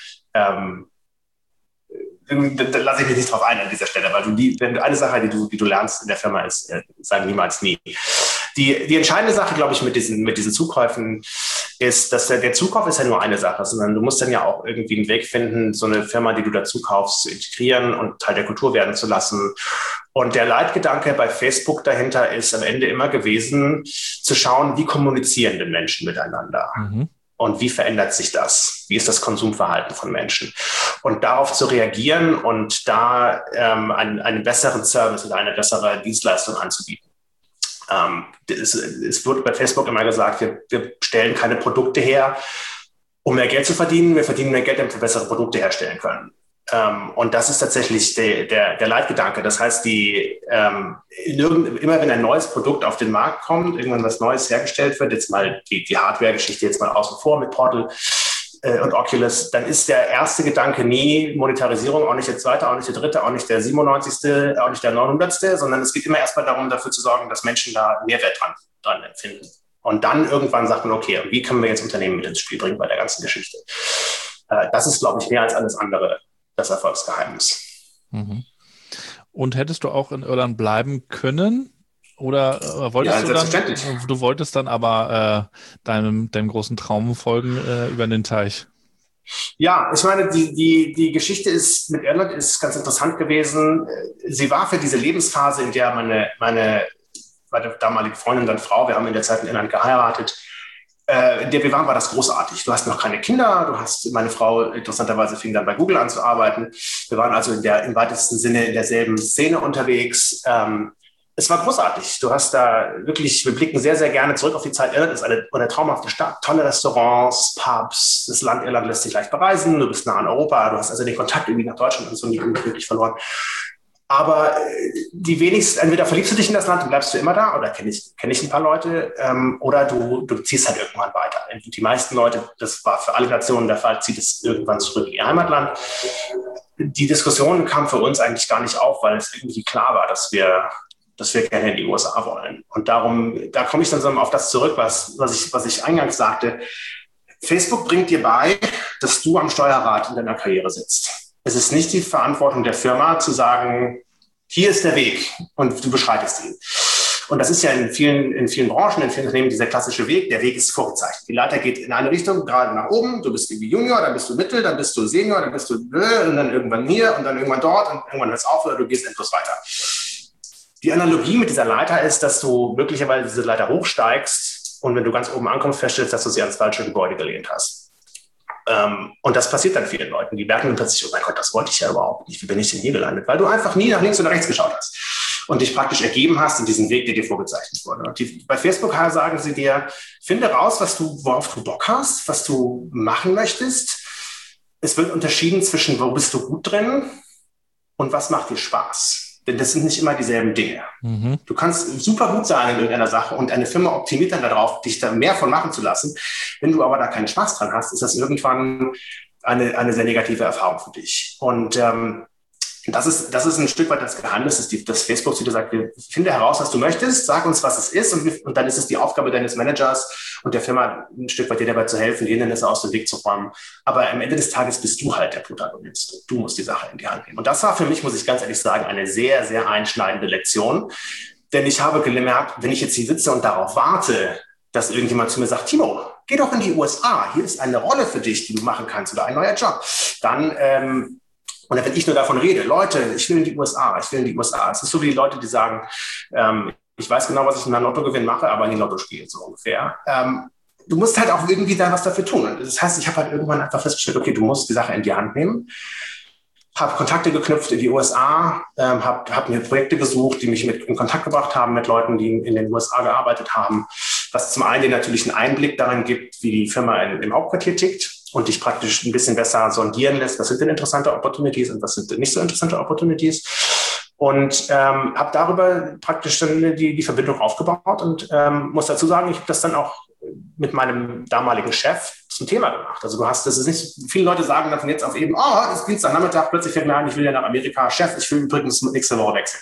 da lasse ich mich nicht drauf ein an dieser Stelle, weil wenn eine Sache, die du lernst in der Firma ist, sagen niemals nie. Die entscheidende Sache, glaube ich, mit diesen Zukäufen ist, dass der Zukauf ist ja nur eine Sache, sondern du musst dann ja auch irgendwie einen Weg finden, so eine Firma, die du dazu kaufst, zu integrieren und Teil der Kultur werden zu lassen. Und der Leitgedanke bei Facebook dahinter ist am Ende immer gewesen, zu schauen, wie kommunizieren denn Menschen miteinander? Mhm. Und wie verändert sich das? Wie ist das Konsumverhalten von Menschen? Und darauf zu reagieren und da einen besseren Service oder eine bessere Dienstleistung anzubieten. Es wird bei Facebook immer gesagt, wir stellen keine Produkte her, um mehr Geld zu verdienen. Wir verdienen mehr Geld, damit wir bessere Produkte herstellen können. Und das ist tatsächlich der Leitgedanke. Das heißt, immer wenn ein neues Produkt auf den Markt kommt, irgendwann was Neues hergestellt wird, jetzt mal die Hardware-Geschichte jetzt mal außen vor mit Portal und Oculus, dann ist der erste Gedanke nie Monetarisierung, auch nicht der zweite, auch nicht der dritte, auch nicht der 97., auch nicht der 900., sondern es geht immer erstmal darum, dafür zu sorgen, dass Menschen da Mehrwert dran empfinden. Und dann irgendwann sagt man, okay, wie können wir jetzt Unternehmen mit ins Spiel bringen bei der ganzen Geschichte? Das ist, glaube ich, mehr als alles andere das Erfolgsgeheimnis. Mhm. Und hättest du auch in Irland bleiben können? Oder wolltest du wolltest dann aber deinem großen Traum folgen über den Teich? Ja, ich meine, die Geschichte mit Irland ist ganz interessant gewesen. Sie war für diese Lebensphase, in der meine damalige Freundin, dann Frau, wir haben in der Zeit in Irland geheiratet, in der wir waren, war das großartig. Du hast noch keine Kinder, meine Frau interessanterweise fing dann bei Google an zu arbeiten. Wir waren also im weitesten Sinne in derselben Szene unterwegs. Es war großartig. Du hast da wirklich, wir blicken sehr, sehr gerne zurück auf die Zeit. Irland ist eine traumhafte Stadt, tolle Restaurants, Pubs, das Land Irland lässt sich leicht bereisen, du bist nah an Europa, du hast also den Kontakt irgendwie nach Deutschland und so nie wirklich verloren. Aber die wenigsten, entweder verliebst du dich in das Land und bleibst du immer da, oder kenn ich ein paar Leute, oder du ziehst halt irgendwann weiter. Die meisten Leute, das war für alle Nationen der Fall, zieht es irgendwann zurück in ihr Heimatland. Die Diskussion kam für uns eigentlich gar nicht auf, weil es irgendwie klar war, dass wir gerne in die USA wollen. Und da komme ich dann so auf das zurück, was ich eingangs sagte. Facebook bringt dir bei, dass du am Steuerrad in deiner Karriere sitzt. Es ist nicht die Verantwortung der Firma zu sagen, hier ist der Weg und du beschreitest ihn. Und das ist ja in vielen Branchen, in vielen Unternehmen dieser klassische Weg. Der Weg ist vorgezeichnet. Die Leiter geht in eine Richtung, gerade nach oben. Du bist irgendwie Junior, dann bist du Mittel, dann bist du Senior, dann bist du und dann irgendwann hier und dann irgendwann dort und irgendwann hört es auf oder du gehst endlos weiter. Die Analogie mit dieser Leiter ist, dass du möglicherweise diese Leiter hochsteigst und wenn du ganz oben ankommst, feststellst, dass du sie ans falsche Gebäude gelehnt hast. Und das passiert dann vielen Leuten. Die merken dann plötzlich, oh mein Gott, das wollte ich ja überhaupt nicht. Wie bin ich denn hier gelandet? Weil du einfach nie nach links oder rechts geschaut hast und dich praktisch ergeben hast in diesen Weg, der dir vorgezeichnet wurde. Und bei Facebook sagen sie dir, finde raus, worauf du Bock hast, was du machen möchtest. Es wird unterschieden zwischen, wo bist du gut drin und was macht dir Spaß. Denn das sind nicht immer dieselben Dinge. Mhm. Du kannst super gut sein in irgendeiner Sache und eine Firma optimiert dann darauf, dich da mehr von machen zu lassen. Wenn du aber da keinen Spaß dran hast, ist das irgendwann eine sehr negative Erfahrung für dich. Und das ist ein Stück weit das Geheimnis, dass Facebook zu dir sagt, finde heraus, was du möchtest, sag uns, was es ist und dann ist es die Aufgabe deines Managers und der Firma ein Stück weit dir dabei zu helfen, Hindernisse aus dem Weg zu räumen. Aber am Ende des Tages bist du halt der Protagonist. Du musst die Sache in die Hand nehmen. Und das war für mich, muss ich ganz ehrlich sagen, eine sehr, sehr einschneidende Lektion. Denn ich habe gemerkt, wenn ich jetzt hier sitze und darauf warte, dass irgendjemand zu mir sagt, Timo, geh doch in die USA, hier ist eine Rolle für dich, die du machen kannst oder ein neuer Job, dann und wenn ich nur davon rede, Leute, ich will in die USA. Es ist so wie die Leute, die sagen, ich weiß genau, was ich in meinem Lottogewinn mache, aber in die Lotto spiele, so ungefähr. Du musst halt auch irgendwie da was dafür tun. Und das heißt, ich habe halt irgendwann einfach festgestellt, okay, du musst die Sache in die Hand nehmen. Habe Kontakte geknüpft in die USA, habe mir Projekte gesucht, die mich in Kontakt gebracht haben mit Leuten, die in den USA gearbeitet haben. Was zum einen dir natürlich einen Einblick darin gibt, wie die Firma im Hauptquartier tickt. Und dich praktisch ein bisschen besser sondieren lässt, was sind denn interessante Opportunities und was sind denn nicht so interessante Opportunities. Und habe darüber praktisch dann die Verbindung aufgebaut und muss dazu sagen, ich habe das dann auch mit meinem damaligen Chef zum Thema gemacht. Also das ist nicht, viele Leute sagen dann von jetzt auf eben, es ist Dienstagnachmittag, plötzlich fällt mir ein, ich will ja nach Amerika, Chef, ich will übrigens nächste Woche wechseln.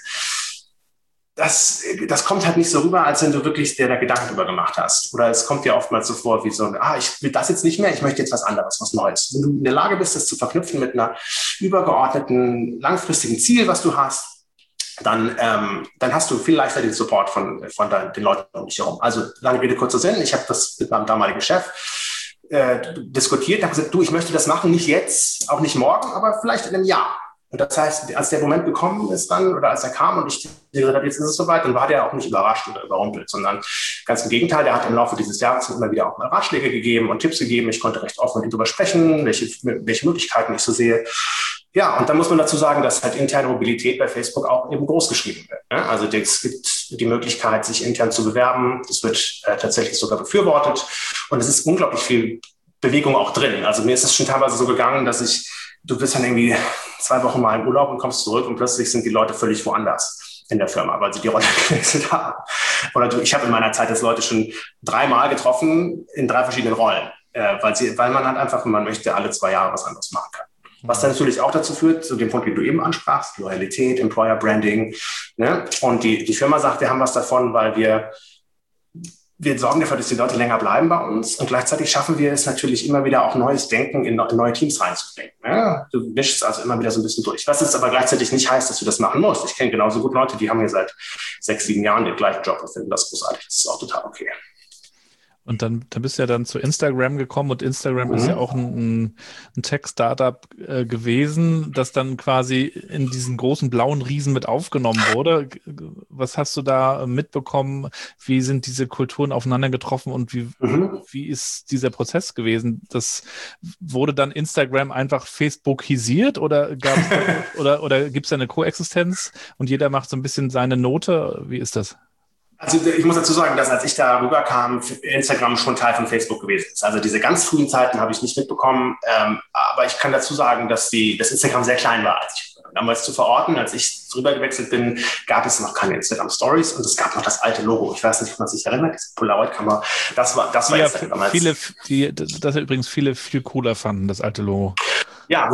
Das kommt halt nicht so rüber, als wenn du wirklich dir da Gedanken drüber gemacht hast. Oder es kommt dir oftmals so vor wie so, ich will das jetzt nicht mehr, ich möchte jetzt was anderes, was Neues. Wenn du in der Lage bist, das zu verknüpfen mit einer übergeordneten, langfristigen Ziel, was du hast, dann hast du viel leichter den Support von den Leuten um dich herum. Also lange Rede, kurzer Sinn, ich habe das mit meinem damaligen Chef diskutiert, habe gesagt, ich möchte das machen, nicht jetzt, auch nicht morgen, aber vielleicht in einem Jahr. Und das heißt, als der Moment gekommen ist dann, oder als er kam und ich gesagt habe, jetzt ist es soweit, dann war der auch nicht überrascht oder überrumpelt, sondern ganz im Gegenteil, der hat im Laufe dieses Jahres immer wieder auch mal Ratschläge gegeben und Tipps gegeben. Ich konnte recht offen mit ihm darüber sprechen, welche Möglichkeiten ich so sehe. Ja, und dann muss man dazu sagen, dass halt interne Mobilität bei Facebook auch eben groß geschrieben wird. Ne? Also es gibt die Möglichkeit, sich intern zu bewerben. Das wird tatsächlich sogar befürwortet. Und es ist unglaublich viel Bewegung auch drin. Also mir ist es schon teilweise so gegangen, dass du bist dann irgendwie 2 Wochen mal im Urlaub und kommst zurück und plötzlich sind die Leute völlig woanders in der Firma, weil sie die Rolle gewechselt haben. Oder ich habe in meiner Zeit das Leute schon 3-mal getroffen in 3 verschiedenen Rollen, weil man halt einfach, man möchte alle 2 Jahre was anderes machen kann. Was dann natürlich auch dazu führt, zu dem Punkt, den du eben ansprachst, Loyalität, Employer Branding. Ne? Und die Firma sagt, wir haben was davon, weil wir sorgen dafür, dass die Leute länger bleiben bei uns und gleichzeitig schaffen wir es natürlich immer wieder auch neues Denken in neue Teams reinzubringen. Ja? Du mischst also immer wieder so ein bisschen durch. Was jetzt aber gleichzeitig nicht heißt, dass du das machen musst. Ich kenne genauso gut Leute, die haben hier seit 6-7 Jahren den gleichen Job und finden das großartig. Das ist auch total okay. Und dann bist du ja dann zu Instagram gekommen und Instagram ist ja auch ein Tech-Startup gewesen, das dann quasi in diesen großen blauen Riesen mit aufgenommen wurde. Was hast du da mitbekommen? Wie sind diese Kulturen aufeinander getroffen und wie ist dieser Prozess gewesen? Das wurde dann Instagram einfach Facebookisiert oder oder gibt es da eine Koexistenz und jeder macht so ein bisschen seine Note? Wie ist das? Also ich muss dazu sagen, dass als ich da rüberkam, Instagram schon Teil von Facebook gewesen ist. Also diese ganz frühen Zeiten habe ich nicht mitbekommen. Aber ich kann dazu sagen, dass das Instagram sehr klein war, als ich damals zu verorten. Als ich rüber gewechselt bin, gab es noch keine Instagram Stories und es gab noch das alte Logo. Ich weiß nicht, ob man sich erinnert, diese Polaroid-Kamera. Das war ja, Instagram damals. Das übrigens viele viel cooler fanden, das alte Logo. Ja,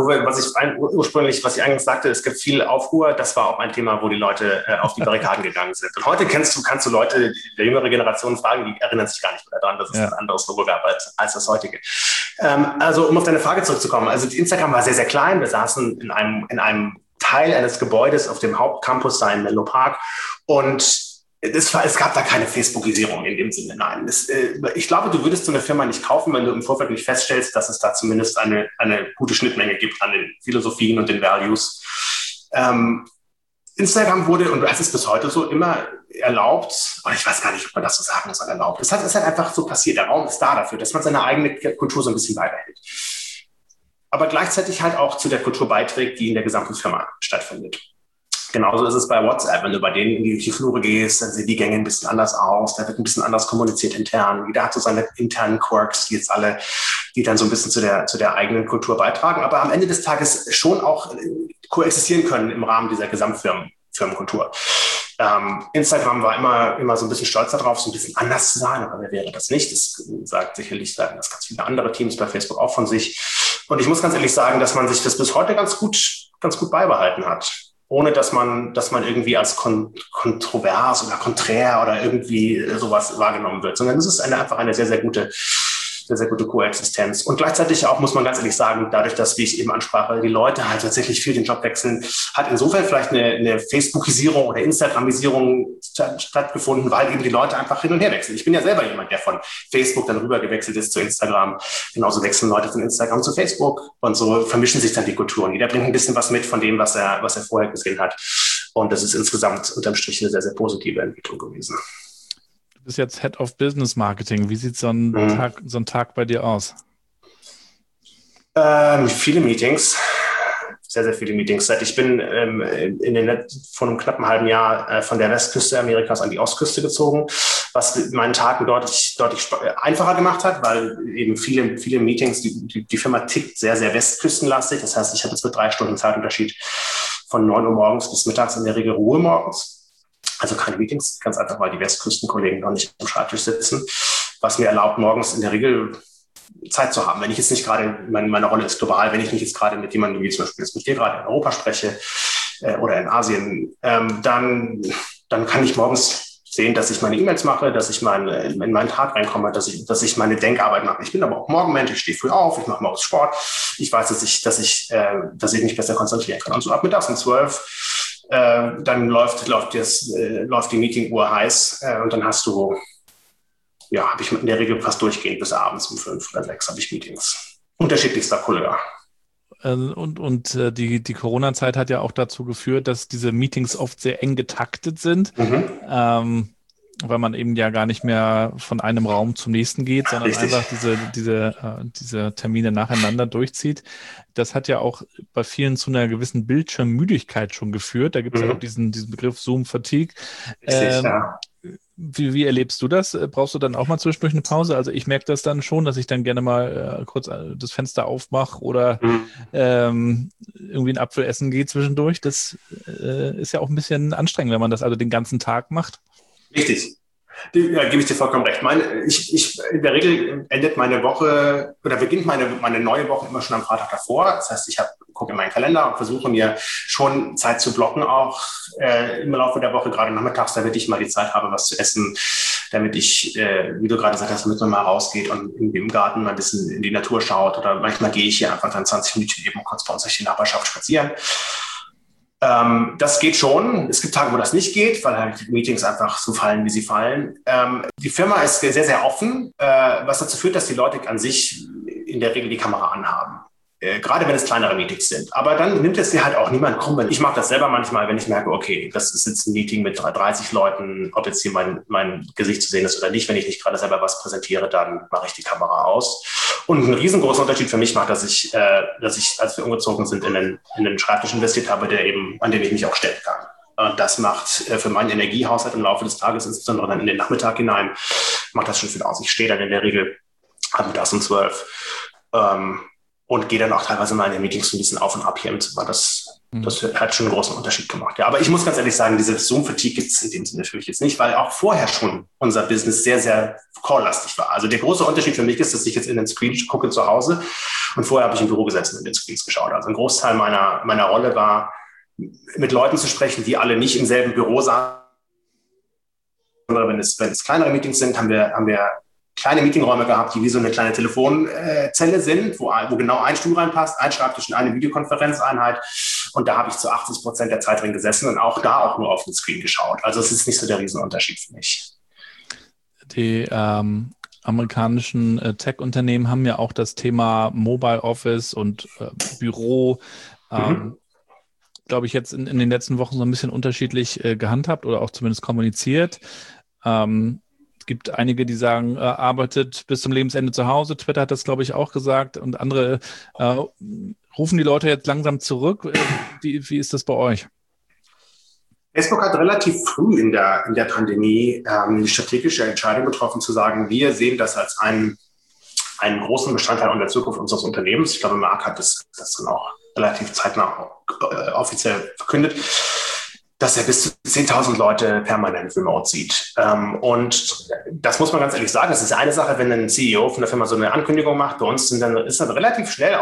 was ich eingangs sagte, es gibt viel Aufruhr. Das war auch ein Thema, wo die Leute auf die Barrikaden gegangen sind. Und heute kannst du Leute der jüngere Generation fragen, die erinnern sich gar nicht mehr daran, dass es ein anderes Logo gab als das heutige. Also um auf deine Frage zurückzukommen. Also Instagram war sehr, sehr klein. Wir saßen in einem Teil eines Gebäudes auf dem Hauptcampus da in Menlo Park und es gab da keine Facebookisierung in dem Sinne, nein. Ich glaube, du würdest so eine Firma nicht kaufen, wenn du im Vorfeld nicht feststellst, dass es da zumindest eine gute Schnittmenge gibt an den Philosophien und den Values. Instagram wurde, und das ist bis heute so, immer erlaubt, und ich weiß gar nicht, ob man das so sagen soll, erlaubt. Es ist halt einfach so passiert. Der Raum ist da dafür, dass man seine eigene Kultur so ein bisschen weiterhält. aber gleichzeitig halt auch zu der Kultur beiträgt, die in der gesamten Firma stattfindet. Genauso ist es bei WhatsApp, wenn du bei denen in die Flure gehst, dann sehen die Gänge ein bisschen anders aus, da wird ein bisschen anders kommuniziert intern. Jeder hat so seine internen Quirks, die dann so ein bisschen zu der eigenen Kultur beitragen, aber am Ende des Tages schon auch koexistieren können im Rahmen dieser Gesamtfirmenkultur. Instagram war immer so ein bisschen stolz darauf, so ein bisschen anders zu sein, aber wer wäre das nicht? Das sagen das ganz viele andere Teams bei Facebook auch von sich. Und ich muss ganz ehrlich sagen, dass man sich das bis heute ganz gut beibehalten hat, ohne dass man irgendwie als kontrovers oder konträr oder irgendwie sowas wahrgenommen wird, sondern es ist einfach eine sehr, sehr gute Koexistenz. Und gleichzeitig auch, muss man ganz ehrlich sagen, dadurch, dass, wie ich eben ansprach, die Leute halt tatsächlich viel den Job wechseln, hat insofern vielleicht eine Facebookisierung oder Instagramisierung stattgefunden, weil eben die Leute einfach hin und her wechseln. Ich bin ja selber jemand, der von Facebook dann rüber gewechselt ist zu Instagram. Genauso wechseln Leute von Instagram zu Facebook und so vermischen sich dann die Kulturen. Jeder bringt ein bisschen was mit von dem, was er vorher gesehen hat. Und das ist insgesamt unterm Strich eine sehr, sehr positive Entwicklung gewesen. Du bist jetzt Head of Business Marketing. Wie sieht so ein Tag bei dir aus? Viele Meetings, sehr, sehr viele Meetings. Ich bin vor einem knappen halben Jahr von der Westküste Amerikas an die Ostküste gezogen, was meinen Tag deutlich einfacher gemacht hat, weil eben viele Meetings, die Firma tickt sehr, sehr westküstenlastig. Das heißt, ich habe jetzt mit 3 Stunden Zeitunterschied von 9 Uhr morgens bis mittags in der Regel Ruhe morgens. Also keine Meetings, ganz einfach, weil die Westküstenkollegen noch nicht am Schreibtisch sitzen, was mir erlaubt, morgens in der Regel Zeit zu haben. Wenn ich jetzt nicht gerade, meine Rolle ist global, wenn ich nicht jetzt gerade mit jemandem, wie zum Beispiel jetzt mit dir gerade in Europa spreche oder in Asien, dann kann ich morgens sehen, dass ich meine E-Mails mache, dass ich in meinen Tag reinkomme, dass ich meine Denkarbeit mache. Ich bin aber auch Morgenmensch, ich stehe früh auf, ich mache morgens Sport. Ich weiß, dass ich mich besser konzentrieren kann. Und so ab mittags um 12 dann läuft die Meeting-Uhr heiß und dann habe ich in der Regel fast durchgehend bis abends um 5 oder 6 habe ich Meetings. Unterschiedlichster Couleur. Und die Corona-Zeit hat ja auch dazu geführt, dass diese Meetings oft sehr eng getaktet sind, weil man eben ja gar nicht mehr von einem Raum zum nächsten geht, sondern Richtig. einfach diese Termine nacheinander durchzieht. Das hat ja auch bei vielen zu einer gewissen Bildschirmmüdigkeit schon geführt. Da gibt es ja auch diesen Begriff Zoom-Fatigue. Ja. Wie erlebst du das? Brauchst du dann auch mal zwischendurch eine Pause? Also ich merke das dann schon, dass ich dann gerne mal kurz das Fenster aufmache oder irgendwie einen Apfel essen gehe zwischendurch. Das ist ja auch ein bisschen anstrengend, wenn man das also den ganzen Tag macht. Richtig. Ja, gebe ich dir vollkommen recht. In der Regel endet meine Woche oder beginnt meine neue Woche immer schon am Freitag davor. Das heißt, ich gucke in meinen Kalender und versuche mir schon Zeit zu blocken, auch im Laufe der Woche, gerade nachmittags, damit ich mal die Zeit habe, was zu essen, damit ich, wie du gerade gesagt hast, damit man mal rausgeht und irgendwie im Garten mal ein bisschen in die Natur schaut oder manchmal gehe ich hier einfach dann 20 Minuten eben kurz bei uns durch die Nachbarschaft spazieren. Das geht schon. Es gibt Tage, wo das nicht geht, weil halt die Meetings einfach so fallen, wie sie fallen. Die Firma ist sehr, sehr offen, was dazu führt, dass die Leute an sich in der Regel die Kamera anhaben. Gerade wenn es kleinere Meetings sind. Aber dann nimmt es dir halt auch niemand krumm. Ich mache das selber manchmal, wenn ich merke, okay, das ist jetzt ein Meeting mit 30 Leuten, ob jetzt hier mein Gesicht zu sehen ist oder nicht. Wenn ich nicht gerade selber was präsentiere, dann mache ich die Kamera aus. Und ein riesengroßer Unterschied für mich macht, dass ich, als wir umgezogen sind, in einen Schreibtisch investiert habe, an den ich mich auch stellen kann. Und das macht für meinen Energiehaushalt im Laufe des Tages, insbesondere dann in den Nachmittag hinein, macht das schon viel aus. Ich stehe dann in der Regel mittags um 12 und gehe dann auch teilweise mal in den Meetings ein bisschen auf und ab hier im Zimmer. Das hat schon einen großen Unterschied gemacht. Ja, aber ich muss ganz ehrlich sagen, diese Zoom-Fatigue gibt es in dem Sinne für mich jetzt nicht, weil auch vorher schon unser Business sehr, sehr call-lastig war. Also der große Unterschied für mich ist, dass ich jetzt in den Screen gucke zu Hause und vorher habe ich im Büro gesessen und in den Screens geschaut. Also ein Großteil meiner Rolle war, mit Leuten zu sprechen, die alle nicht im selben Büro saßen. Oder wenn es kleinere Meetings sind, haben wir kleine Meetingräume gehabt, die wie so eine kleine Telefonzelle sind, wo genau ein Stuhl reinpasst, ein Schreibtisch und eine Videokonferenzeinheit. Und da habe ich zu 80% der Zeit drin gesessen und auch nur auf den Screen geschaut. Also es ist nicht so der Riesenunterschied für mich. Die amerikanischen Tech-Unternehmen haben ja auch das Thema Mobile Office und Büro, glaube ich, jetzt in den letzten Wochen so ein bisschen unterschiedlich gehandhabt oder auch zumindest kommuniziert. gibt einige, die sagen, arbeitet bis zum Lebensende zu Hause. Twitter hat das, glaube ich, auch gesagt. Und andere rufen die Leute jetzt langsam zurück. Wie ist das bei euch? Facebook hat relativ früh in der Pandemie die strategische Entscheidung getroffen, zu sagen, wir sehen das als einen großen Bestandteil der Zukunft unseres Unternehmens. Ich glaube, Mark hat das dann auch relativ zeitnah offiziell verkündet, dass er bis zu 10.000 Leute permanent remote sieht. Und das muss man ganz ehrlich sagen, das ist eine Sache, wenn ein CEO von der Firma so eine Ankündigung macht. Bei uns ist dann relativ schnell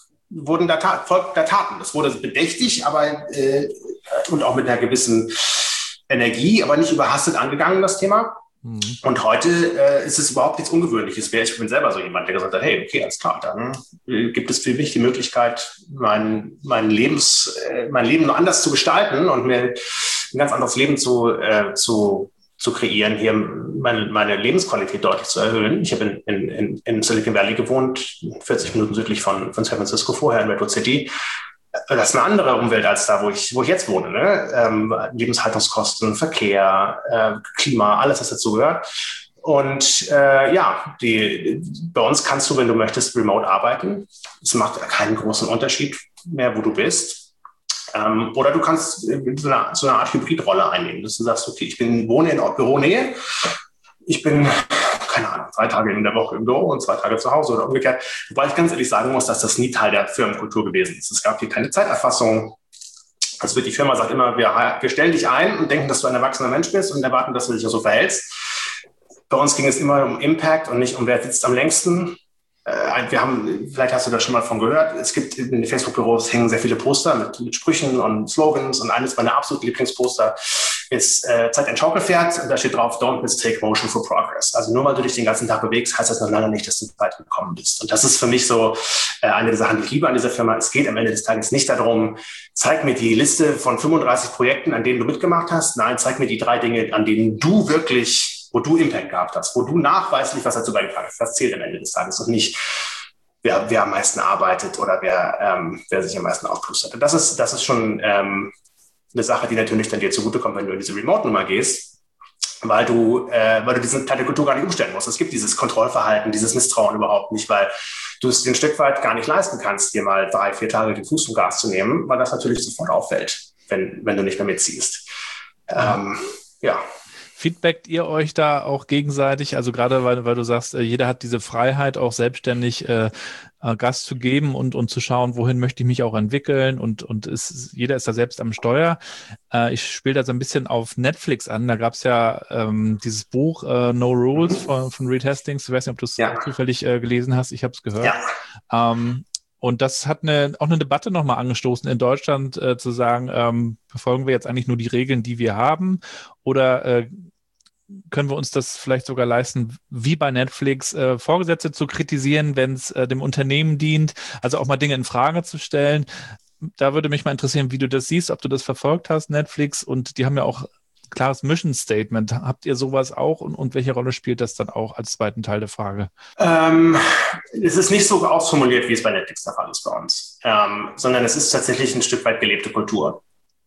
folgt der Taten. Das wurde bedächtig, aber und auch mit einer gewissen Energie, aber nicht überhastet angegangen, das Thema. Mhm. Und heute ist es überhaupt nichts Ungewöhnliches. Ich bin selber so jemand, der gesagt hat, hey, okay, alles klar, dann gibt es für mich die Möglichkeit, mein Leben noch anders zu gestalten und mir ein ganz anderes Leben zu kreieren, hier meine Lebensqualität deutlich zu erhöhen. Ich habe in Silicon Valley gewohnt, 40 Minuten südlich von San Francisco, vorher in Redwood City. Das ist eine andere Umwelt als da, wo ich jetzt wohne. Ne? Lebenshaltungskosten, Verkehr, Klima, alles, was dazu gehört. Und bei uns kannst du, wenn du möchtest, remote arbeiten. Es macht keinen großen Unterschied mehr, wo du bist. Oder du kannst so eine Art Hybridrolle einnehmen, dass du sagst, okay, ich wohne in Büronähe, ich bin, keine Ahnung, 2 Tage in der Woche im Büro und 2 Tage zu Hause oder umgekehrt. Wobei ich ganz ehrlich sagen muss, dass das nie Teil der Firmenkultur gewesen ist. Es gab hier keine Zeiterfassung. Also die Firma sagt immer, wir stellen dich ein und denken, dass du ein erwachsener Mensch bist und erwarten, dass du dich auch so verhältst. Bei uns ging es immer um Impact und nicht um wer sitzt am längsten. Vielleicht hast du da schon mal von gehört, es gibt in den Facebook-Büros hängen sehr viele Poster mit Sprüchen und Slogans und eines meiner absoluten Lieblingsposter ist Zeit ein Schaukelpferd und da steht drauf, don't mistake motion for progress. Also nur weil du dich den ganzen Tag bewegst, heißt das noch lange nicht, dass du weit gekommen bist. Und das ist für mich so eine der Sachen, die ich liebe an dieser Firma. Es geht am Ende des Tages nicht darum, zeig mir die Liste von 35 Projekten, an denen du mitgemacht hast. Nein, zeig mir die 3 Dinge, an denen wo du Impact gehabt hast, wo du nachweislich was dazu beigetragen hast. Das zählt am Ende des Tages und nicht, wer am meisten arbeitet oder wer sich am meisten aufplustert. Das ist schon eine Sache, die natürlich dann dir zugutekommt, wenn du in diese Remote-Nummer gehst, weil du diese Teil der Kultur gar nicht umstellen musst. Es gibt dieses Kontrollverhalten, dieses Misstrauen überhaupt nicht, weil du es dir ein Stück weit gar nicht leisten kannst, dir mal 3-4 Tage den Fuß vom Gas zu nehmen, weil das natürlich sofort auffällt, wenn du nicht mehr mitziehst. Feedbackt ihr euch da auch gegenseitig? Also gerade, weil du sagst, jeder hat diese Freiheit, auch selbstständig Gas zu geben und zu schauen, wohin möchte ich mich auch entwickeln und jeder ist da selbst am Steuer. Ich spiele da so ein bisschen auf Netflix an. Da gab es ja dieses Buch No Rules von Reed Hastings. Ich weiß nicht, ob du es zufällig gelesen hast. Ich habe es gehört. Ja. Und das hat auch eine Debatte nochmal angestoßen in Deutschland, zu sagen, befolgen wir jetzt eigentlich nur die Regeln, die wir haben, oder können wir uns das vielleicht sogar leisten, wie bei Netflix, Vorgesetzte zu kritisieren, wenn es dem Unternehmen dient, also auch mal Dinge in Frage zu stellen. Da würde mich mal interessieren, wie du das siehst, ob du das verfolgt hast, Netflix, und die haben ja auch klares Mission Statement. Habt ihr sowas auch und welche Rolle spielt das dann auch als zweiten Teil der Frage? Es ist nicht so ausformuliert, wie es bei Netflix der Fall ist bei uns, sondern es ist tatsächlich ein Stück weit gelebte Kultur.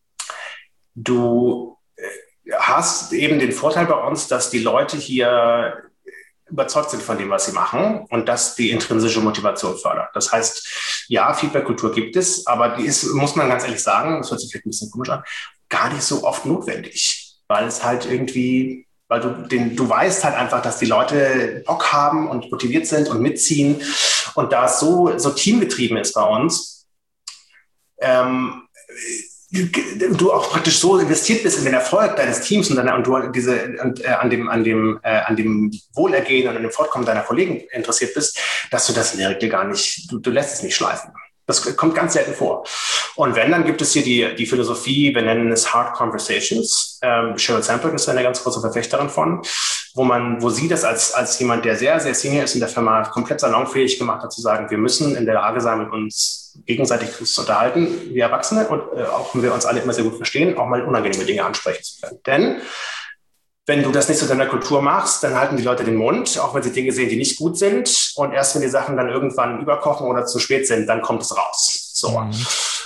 Du hast eben den Vorteil bei uns, dass die Leute hier überzeugt sind von dem, was sie machen und dass die intrinsische Motivation fördert. Das heißt, ja, Feedback-Kultur gibt es, aber die ist, muss man ganz ehrlich sagen, das hört sich vielleicht ein bisschen komisch an, gar nicht so oft notwendig, weil es halt irgendwie, weil du weißt halt einfach, dass die Leute Bock haben und motiviert sind und mitziehen und da es so teamgetrieben ist bei uns, du auch praktisch so investiert bist in den Erfolg deines Teams und an dem Wohlergehen und an dem Fortkommen deiner Kollegen interessiert bist, dass du das in der Regel gar nicht, du lässt es nicht schleifen. Das kommt ganz selten vor. Und wenn, dann gibt es hier die Philosophie, wir nennen es Hard Conversations. Sheryl Sandberg ist eine ganz große Verfechterin von, wo sie das als jemand, der sehr, sehr senior ist in der Firma, komplett salonfähig gemacht hat, zu sagen, wir müssen in der Lage sein, mit uns gegenseitig zu unterhalten, wir Erwachsene, und auch wenn wir uns alle immer sehr gut verstehen, auch mal unangenehme Dinge ansprechen zu können. Denn wenn du das nicht zu deiner Kultur machst, dann halten die Leute den Mund, auch wenn sie Dinge sehen, die nicht gut sind. Und erst wenn die Sachen dann irgendwann überkochen oder zu spät sind, dann kommt es raus. So.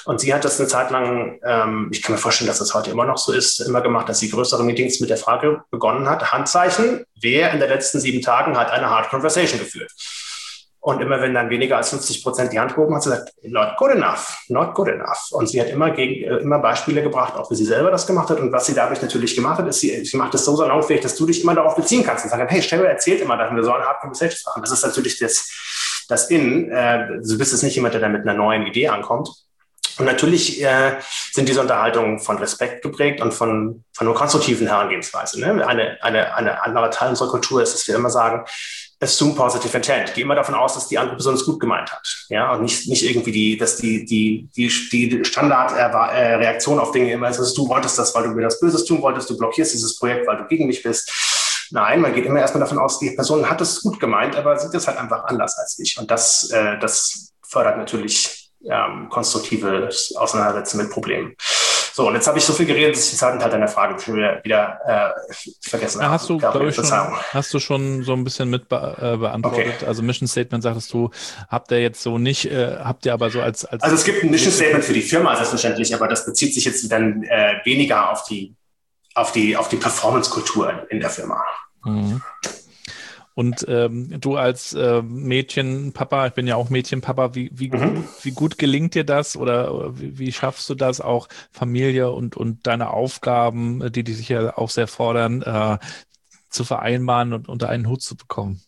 Und sie hat das eine Zeit lang, ich kann mir vorstellen, dass das heute immer noch so ist, immer gemacht, dass sie größere Meetings mit der Frage begonnen hat, Handzeichen, wer in den letzten 7 Tagen hat eine Hard Conversation geführt? Und immer wenn dann weniger als 50% die Hand gehoben hat, sie gesagt, not good enough, not good enough. Und sie hat immer Beispiele gebracht, auch wie sie selber das gemacht hat. Und was sie dadurch natürlich gemacht hat, ist, sie macht es so salonfähig, dass du dich immer darauf beziehen kannst und sagen, hey, Stella erzählt immer, dass wir sollen Hard Conversations machen. Das ist natürlich das In. Du bist jetzt nicht jemand, der da mit einer neuen Idee ankommt. Und natürlich sind diese Unterhaltungen von Respekt geprägt und von einer konstruktiven Herangehensweise. Ne? Eine andere Teil unserer Kultur ist, dass wir immer sagen, assume positive intent. Geh immer davon aus, dass die andere Person es gut gemeint hat. Ja, und nicht irgendwie dass die Standardreaktion auf Dinge immer ist, dass du wolltest das, weil du mir das Böses tun wolltest, du blockierst dieses Projekt, weil du gegen mich bist. Nein, man geht immer erstmal davon aus, die Person hat es gut gemeint, aber sieht es halt einfach anders als ich. Und das fördert natürlich konstruktives Auseinandersetzen mit Problemen. So, und jetzt habe ich so viel geredet, dass ich den zweiten Teil deiner Frage schon wieder vergessen habe. Hast du schon so ein bisschen mit beantwortet? Okay. Also Mission Statement sagtest du, habt ihr jetzt so nicht, habt ihr aber so als... Also es gibt ein Mission Statement für die Firma, selbstverständlich, aber das bezieht sich jetzt dann weniger auf die Performance-Kultur in der Firma. Mhm. Und du als Mädchenpapa, ich bin ja auch Mädchenpapa, wie gut gelingt dir das oder wie schaffst du das auch, Familie und deine Aufgaben, die sich ja auch sehr fordern, zu vereinbaren und unter einen Hut zu bekommen?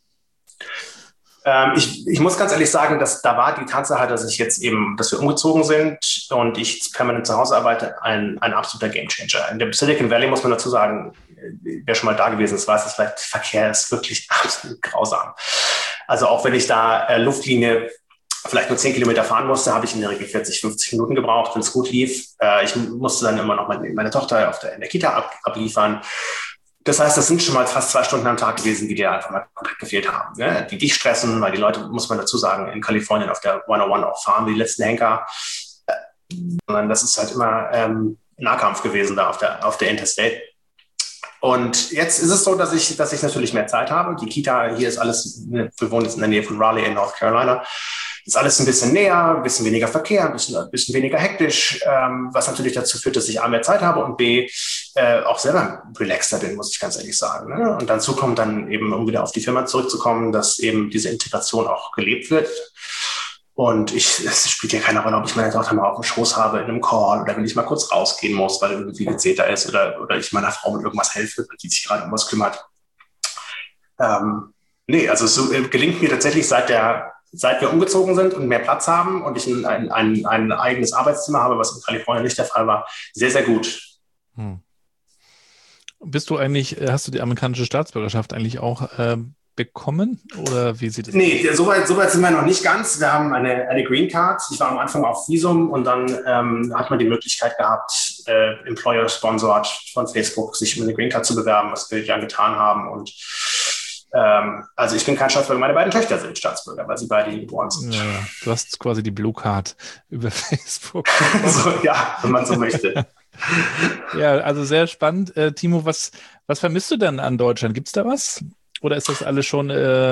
Ich muss ganz ehrlich sagen, dass da war die Tatsache, dass wir umgezogen sind und ich permanent zu Hause arbeite, ein absoluter Gamechanger. In dem Silicon Valley muss man dazu sagen, wer schon mal da gewesen ist, weiß, dass Verkehr ist wirklich absolut grausam. Also auch wenn ich da Luftlinie vielleicht nur 10 Kilometer fahren musste, habe ich in der Regel 40, 50 Minuten gebraucht, wenn es gut lief. Ich musste dann immer noch meine Tochter in der Kita abliefern. Das heißt, das sind schon mal fast 2 Stunden am Tag gewesen, die dir einfach mal komplett gefehlt haben. Ne? Die dich stressen, weil die Leute, muss man dazu sagen, in Kalifornien auf der 101 auch fahren, wie die letzten Henker. Sondern das ist halt immer Nahkampf gewesen da auf der Interstate. Und jetzt ist es so, dass ich natürlich mehr Zeit habe. Die Kita hier ist alles, wir wohnen jetzt in der Nähe von Raleigh in North Carolina. Ist alles ein bisschen näher, ein bisschen weniger Verkehr, ein bisschen weniger hektisch, was natürlich dazu führt, dass ich A, mehr Zeit habe und B, auch selber relaxter bin, muss ich ganz ehrlich sagen. Ne? Und dazu kommt dann eben, um wieder auf die Firma zurückzukommen, dass eben diese Integration auch gelebt wird. Und es spielt ja keine Rolle, ob ich meine Tochter mal auf dem Schoß habe in einem Call oder wenn ich mal kurz rausgehen muss, weil irgendwie eine Zeta ist oder ich meiner Frau mit irgendwas helfe, die sich gerade um was kümmert. Also es gelingt mir tatsächlich, seit wir umgezogen sind und mehr Platz haben und ich ein eigenes Arbeitszimmer habe, was in Kalifornien nicht der Fall war, sehr, sehr gut. Hast du die amerikanische Staatsbürgerschaft eigentlich auch bekommen oder wie sieht es aus? Nee, so weit sind wir noch nicht ganz. Wir haben eine Green Card. Ich war am Anfang auf Visum und dann hat man die Möglichkeit gehabt, Employer-Sponsored von Facebook, sich um eine Green Card zu bewerben, was wir ja getan haben. Und also ich bin kein Staatsbürger, meine beiden Töchter sind Staatsbürger, weil sie beide hier geboren sind. Ja, du hast quasi die Blue Card über Facebook. Also, ja, wenn man so möchte. Ja, also sehr spannend. Timo, was vermisst du denn an Deutschland? Gibt es da was? Oder ist das alles schon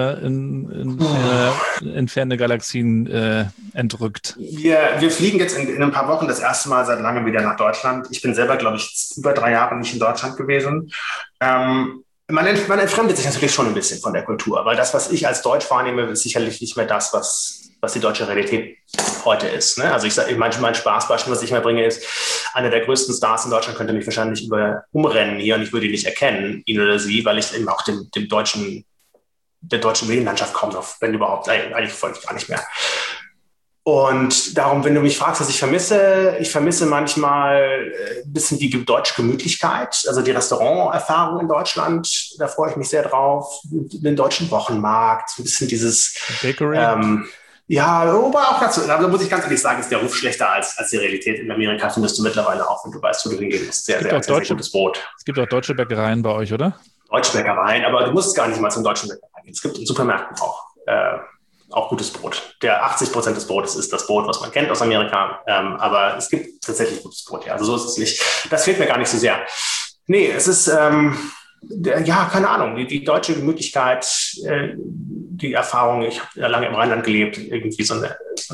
in ferne Galaxien entrückt? Wir fliegen jetzt in ein paar Wochen das erste Mal seit langem wieder nach Deutschland. Ich bin selber, glaube ich, über 3 Jahre nicht in Deutschland gewesen. Man entfremdet sich natürlich schon ein bisschen von der Kultur, weil das, was ich als Deutsch wahrnehme, ist sicherlich nicht mehr das, was die deutsche Realität heute ist. Ne? Also mein Spaßbeispiel, was ich mal bringe, ist, einer der größten Stars in Deutschland könnte mich wahrscheinlich umrennen hier und ich würde ihn nicht erkennen, ihn oder sie, weil ich eben auch der deutschen Medienlandschaft kaum noch, wenn überhaupt, eigentlich folge ich gar nicht mehr. Und darum, wenn du mich fragst, was ich vermisse manchmal ein bisschen die deutsche Gemütlichkeit, also die Restauranterfahrung in Deutschland, da freue ich mich sehr drauf, den deutschen Wochenmarkt, ein bisschen dieses Bakery. Ja, aber auch dazu, da muss ich ganz ehrlich sagen, ist der Ruf schlechter als die Realität. In Amerika findest du mittlerweile auch, wenn du weißt, wo du hingehen musst, sehr gutes Brot. Es gibt auch deutsche Bäckereien bei euch, oder? Deutsche Bäckereien, aber du musst gar nicht mal zum deutschen Bäckereien gehen. Es gibt in Supermärkten auch gutes Brot. Der 80% des Brotes ist das Brot, was man kennt aus Amerika, aber es gibt tatsächlich gutes Brot, ja. Also so ist es nicht. Das fehlt mir gar nicht so sehr. Nee, es ist, ja, keine Ahnung, die deutsche Gemütlichkeit, die Erfahrung, ich habe lange im Rheinland gelebt, irgendwie so eine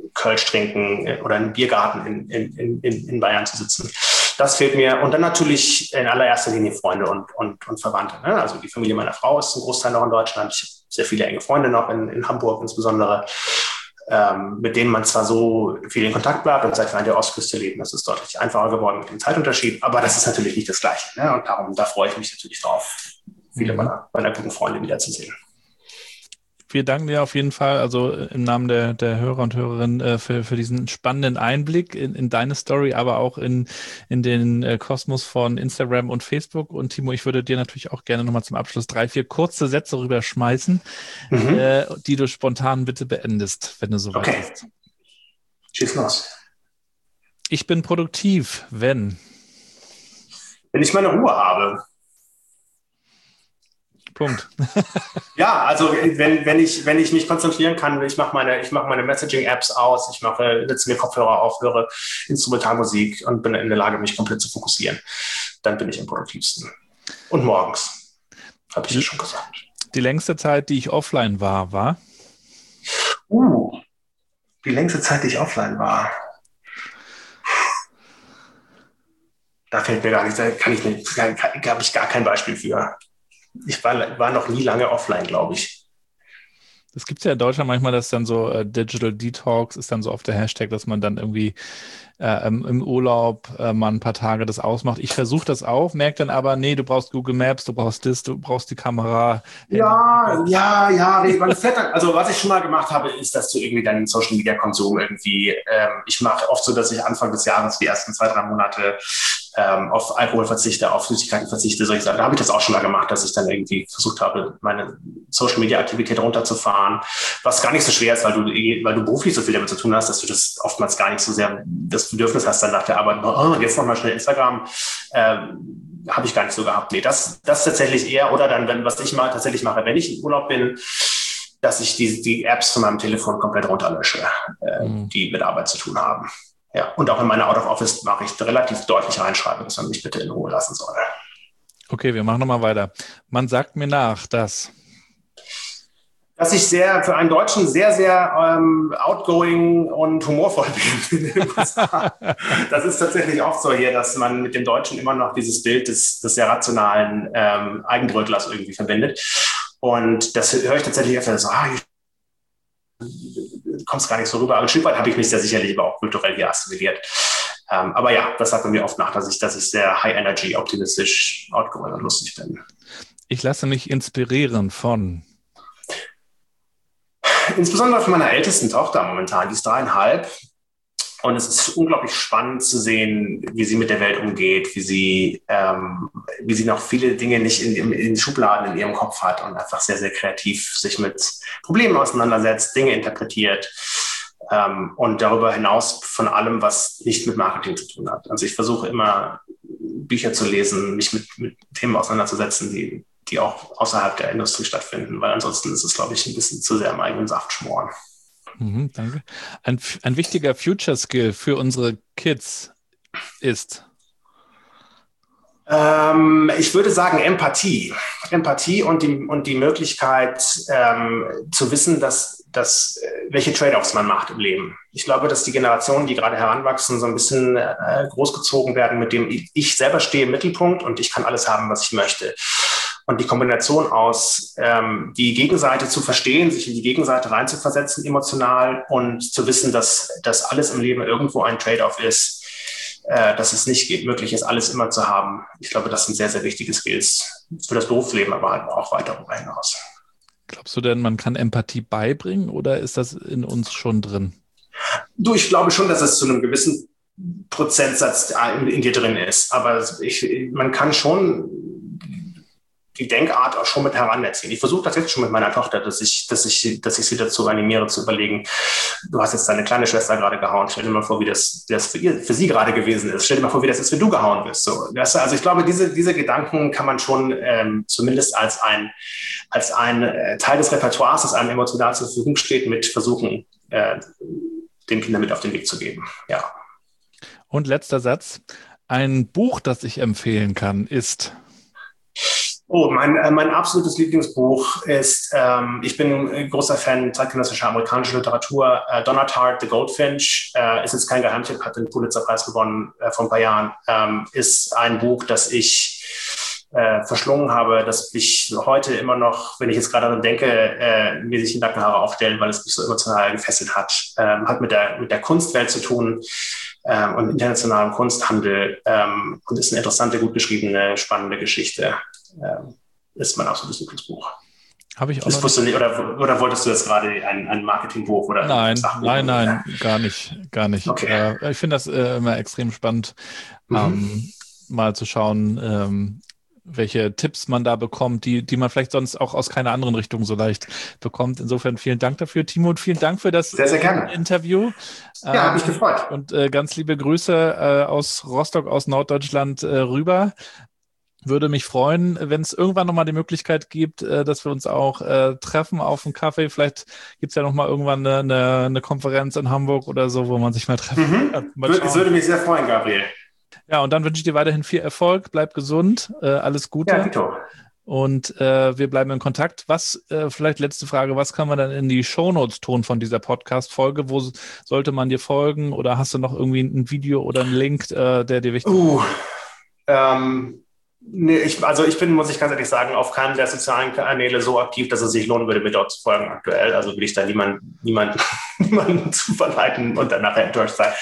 Kölsch trinken oder in einem Biergarten in Bayern zu sitzen. Das fehlt mir. Und dann natürlich in allererster Linie Freunde und Verwandte. Ne? Also die Familie meiner Frau ist ein Großteil noch in Deutschland. Ich habe sehr viele enge Freunde noch in Hamburg insbesondere, mit denen man zwar so viel in Kontakt bleibt und seit wir an der Ostküste leben, das ist deutlich einfacher geworden mit dem Zeitunterschied, aber das ist natürlich nicht das Gleiche. Ne? Und da freue ich mich natürlich drauf, viele meiner guten Freunde wiederzusehen. Wir danken dir auf jeden Fall, also im Namen der Hörer und Hörerinnen, für diesen spannenden Einblick in deine Story, aber auch in den Kosmos von Instagram und Facebook. Und Timo, ich würde dir natürlich auch gerne nochmal zum Abschluss 3, 4 kurze Sätze rüberschmeißen, die du spontan bitte beendest, wenn du soweit bist. Schieß los. Ich bin produktiv, wenn ich meine Ruhe habe. Punkt. Ja, also wenn ich mich konzentrieren kann, ich mache meine Messaging-Apps aus, setze mir Kopfhörer auf, höre Instrumentalmusik und bin in der Lage, mich komplett zu fokussieren. Dann bin ich am produktivsten. Und morgens, habe ich ja schon gesagt. Die längste Zeit, die ich offline war? Die längste Zeit, die ich offline war. Da fällt mir gar nichts, habe ich gar kein Beispiel für. Ich war noch nie lange offline, glaube ich. Das gibt es ja in Deutschland manchmal, dass dann so Digital Detox ist dann so auf der Hashtag, dass man dann irgendwie im Urlaub mal ein paar Tage das ausmacht. Ich versuche das auch, merke dann aber, nee, du brauchst Google Maps, du brauchst die Kamera. Ja, man fährt dann, also was ich schon mal gemacht habe, ist, dass du irgendwie deinen Social Media Konsum irgendwie, ich mache oft so, dass ich Anfang des Jahres die ersten 2, 3 Monate auf Alkohol verzichte, auf Süßigkeiten verzichte, solche Sachen. Da habe ich das auch schon mal gemacht, dass ich dann irgendwie versucht habe, meine Social-Media-Aktivität runterzufahren, was gar nicht so schwer ist, weil du beruflich so viel damit zu tun hast, dass du das oftmals gar nicht so sehr das Bedürfnis hast, dann nach der Arbeit, jetzt nochmal schnell Instagram, habe ich gar nicht so gehabt. Nee, das tatsächlich eher, oder dann, was ich mal tatsächlich mache, wenn ich im Urlaub bin, dass ich die Apps von meinem Telefon komplett runterlösche, die mit Arbeit zu tun haben. Ja, und auch in meiner Out of Office mache ich relativ deutlich reinschreiben, dass man mich bitte in Ruhe lassen soll. Okay, wir machen nochmal weiter. Man sagt mir nach, dass ich für einen Deutschen sehr, sehr outgoing und humorvoll bin. Das ist tatsächlich auch so hier, dass man mit dem Deutschen immer noch dieses Bild des sehr rationalen Eigenbrötlers irgendwie verbindet. Und das höre ich tatsächlich öfter so, kommst gar nicht so rüber. Aber ein Stück weit habe ich mich sehr sicherlich aber auch kulturell hier assimiliert. Aber ja, das sagt man mir oft nach, dass ich sehr high energy, optimistisch, outgoing und lustig bin. Ich lasse mich inspirieren von insbesondere von meiner ältesten Tochter momentan, die ist 3,5. Und es ist unglaublich spannend zu sehen, wie sie mit der Welt umgeht, wie sie noch viele Dinge nicht in Schubladen in ihrem Kopf hat und einfach sehr, sehr kreativ sich mit Problemen auseinandersetzt, Dinge interpretiert und darüber hinaus von allem, was nicht mit Marketing zu tun hat. Also ich versuche immer, Bücher zu lesen, mich mit Themen auseinanderzusetzen, die auch außerhalb der Industrie stattfinden, weil ansonsten ist es, glaube ich, ein bisschen zu sehr im eigenen Saft schmoren. Danke. Ein wichtiger Future-Skill für unsere Kids ist? Ich würde sagen Empathie. Empathie und die Möglichkeit zu wissen, dass welche Trade-offs man macht im Leben. Ich glaube, dass die Generationen, die gerade heranwachsen, so ein bisschen großgezogen werden, mit dem ich selber stehe im Mittelpunkt und ich kann alles haben, was ich möchte. Und die Kombination aus die Gegenseite zu verstehen, sich in die Gegenseite reinzuversetzen emotional und zu wissen, dass alles im Leben irgendwo ein Trade-off ist, dass es nicht möglich ist, alles immer zu haben. Ich glaube, das sind sehr, sehr wichtige Skills für das Berufsleben, aber halt auch weiter darüber hinaus. Glaubst du denn, man kann Empathie beibringen oder ist das in uns schon drin? Ich glaube schon, dass es zu einem gewissen Prozentsatz in dir drin ist. Aber man kann schon die Denkart auch schon mit heranziehen. Ich versuche das jetzt schon mit meiner Tochter, dass ich sie dazu animiere, zu überlegen, du hast jetzt deine kleine Schwester gerade gehauen, stell dir mal vor, wie das für sie gerade gewesen ist. Stell dir mal vor, wie das ist, wenn du gehauen wirst. So, also ich glaube, diese Gedanken kann man schon zumindest als ein Teil des Repertoires, das einem emotional zur Verfügung steht, mit versuchen, den Kindern mit auf den Weg zu geben. Ja. Und letzter Satz. Ein Buch, das ich empfehlen kann, ist... Mein absolutes Lieblingsbuch ist, ich bin ein großer Fan zeitgenössischer amerikanischer Literatur. Donna Tartt, The Goldfinch, ist jetzt kein Geheimtipp, hat den Pulitzer-Preis gewonnen vor ein paar Jahren, ist ein Buch, das ich verschlungen habe, dass ich heute immer noch, wenn ich jetzt gerade daran denke, mir sich die Nackenhaare aufstellen, weil es mich so emotional gefesselt hat. Hat mit der Kunstwelt zu tun und internationalem Kunsthandel und ist eine interessante, gut geschriebene, spannende Geschichte. Ist mein absolutes Lieblingsbuch. Habe ich auch das wusste nicht, oder wolltest du jetzt gerade ein Marketingbuch oder Nein, gar nicht. Okay. Ich finde das immer extrem spannend, mal zu schauen, welche Tipps man da bekommt, die man vielleicht sonst auch aus keiner anderen Richtung so leicht bekommt. Insofern vielen Dank dafür, Timo, und vielen Dank für das sehr, sehr gerne. Interview. Ja, hat mich gefreut. Und ganz liebe Grüße aus Rostock, aus Norddeutschland rüber. Würde mich freuen, wenn es irgendwann nochmal die Möglichkeit gibt, dass wir uns auch treffen auf einen Kaffee. Vielleicht gibt es ja nochmal irgendwann eine Konferenz in Hamburg oder so, wo man sich mal treffen kann. Würde mich sehr freuen, Gabriel. Ja, und dann wünsche ich dir weiterhin viel Erfolg. Bleib gesund. Alles Gute. Ja, Vito. Und wir bleiben in Kontakt. Vielleicht letzte Frage, was kann man dann in die Shownotes tun von dieser Podcast-Folge? Wo sollte man dir folgen? Oder hast du noch irgendwie ein Video oder einen Link, der dir wichtig ist? Nee, ich bin, muss ich ganz ehrlich sagen, auf keinem der sozialen Kanäle so aktiv, dass es sich lohnen würde, mir dort zu folgen aktuell. Also will ich da niemanden zu verleiten und dann nachher enttäuscht sein.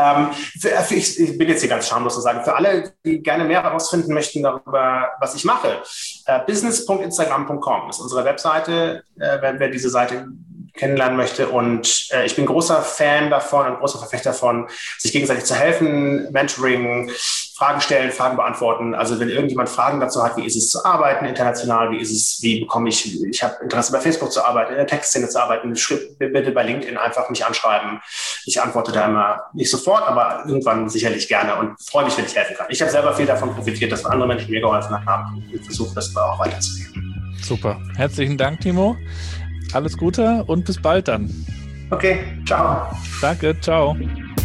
Ich bin jetzt hier ganz schamlos zu sagen, für alle, die gerne mehr herausfinden möchten darüber, was ich mache, business.instagram.com ist unsere Webseite, wer diese Seite kennenlernen möchte. Und ich bin großer Fan davon und großer Verfechter davon, sich gegenseitig zu helfen, Mentoring, Fragen stellen, Fragen beantworten. Also wenn irgendjemand Fragen dazu hat, wie ist es zu arbeiten international, ich habe Interesse bei Facebook zu arbeiten, in der Tech-Szene zu arbeiten, bitte bei LinkedIn einfach mich anschreiben. Ich antworte da immer nicht sofort, aber irgendwann sicherlich gerne und freue mich, wenn ich helfen kann. Ich habe selber viel davon profitiert, dass andere Menschen mir geholfen haben und versuche das auch weiterzugeben. Super. Herzlichen Dank, Timo. Alles Gute und bis bald dann. Okay, ciao. Danke, ciao.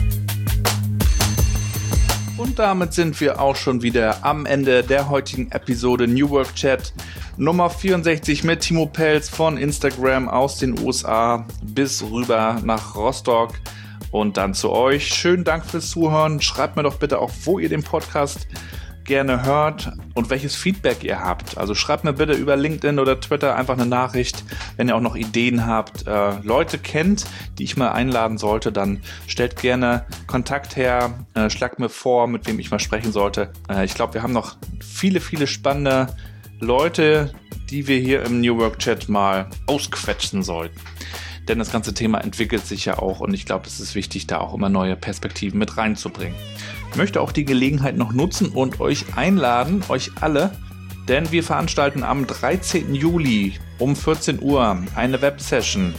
Und damit sind wir auch schon wieder am Ende der heutigen Episode New Work Chat Nummer 64 mit Timo Pelz von Instagram aus den USA bis rüber nach Rostock und dann zu euch. Schönen Dank fürs Zuhören. Schreibt mir doch bitte auch, wo ihr den Podcast gerne hört und welches Feedback ihr habt. Also schreibt mir bitte über LinkedIn oder Twitter einfach eine Nachricht, wenn ihr auch noch Ideen habt, Leute kennt, die ich mal einladen sollte, dann stellt gerne Kontakt her, schlagt mir vor, mit wem ich mal sprechen sollte. Ich glaube, wir haben noch viele, viele spannende Leute, die wir hier im New Work Chat mal ausquetschen sollten. Denn das ganze Thema entwickelt sich ja auch und ich glaube, es ist wichtig, da auch immer neue Perspektiven mit reinzubringen. Ich möchte auch die Gelegenheit noch nutzen und euch einladen, euch alle, denn wir veranstalten am 13. Juli um 14 Uhr eine Websession.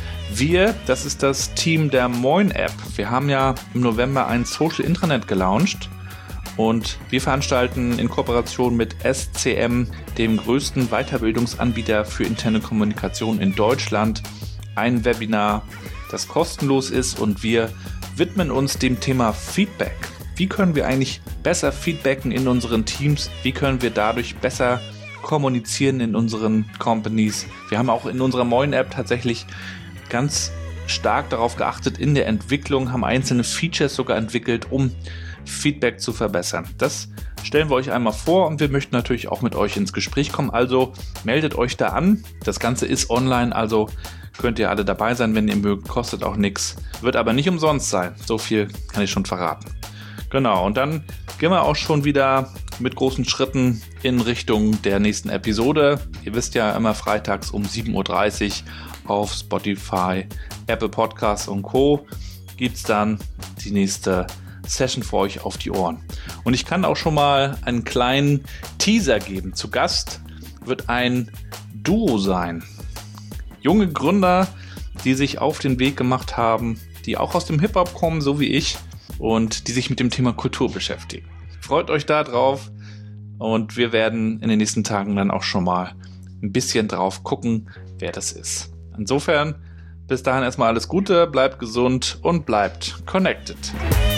Das ist das Team der Moin App. Wir haben ja im November ein Social Intranet gelauncht und wir veranstalten in Kooperation mit SCM, dem größten Weiterbildungsanbieter für interne Kommunikation in Deutschland, ein Webinar, das kostenlos ist und wir widmen uns dem Thema Feedback. Wie können wir eigentlich besser feedbacken in unseren Teams? Wie können wir dadurch besser kommunizieren in unseren Companies? Wir haben auch in unserer Moin-App tatsächlich ganz stark darauf geachtet in der Entwicklung, haben einzelne Features sogar entwickelt, um Feedback zu verbessern. Das stellen wir euch einmal vor und wir möchten natürlich auch mit euch ins Gespräch kommen. Also meldet euch da an. Das Ganze ist online, also könnt ihr alle dabei sein, wenn ihr mögt. Kostet auch nichts. Wird aber nicht umsonst sein. So viel kann ich schon verraten. Genau, und dann gehen wir auch schon wieder mit großen Schritten in Richtung der nächsten Episode. Ihr wisst ja, immer freitags um 7.30 Uhr auf Spotify, Apple Podcasts und Co. gibt es dann die nächste Session für euch auf die Ohren. Und ich kann auch schon mal einen kleinen Teaser geben. Zu Gast wird ein Duo sein. Junge Gründer, die sich auf den Weg gemacht haben, die auch aus dem Hip-Hop kommen, so wie ich, und die sich mit dem Thema Kultur beschäftigen. Freut euch da drauf und wir werden in den nächsten Tagen dann auch schon mal ein bisschen drauf gucken, wer das ist. Insofern, bis dahin erstmal alles Gute, bleibt gesund und bleibt connected.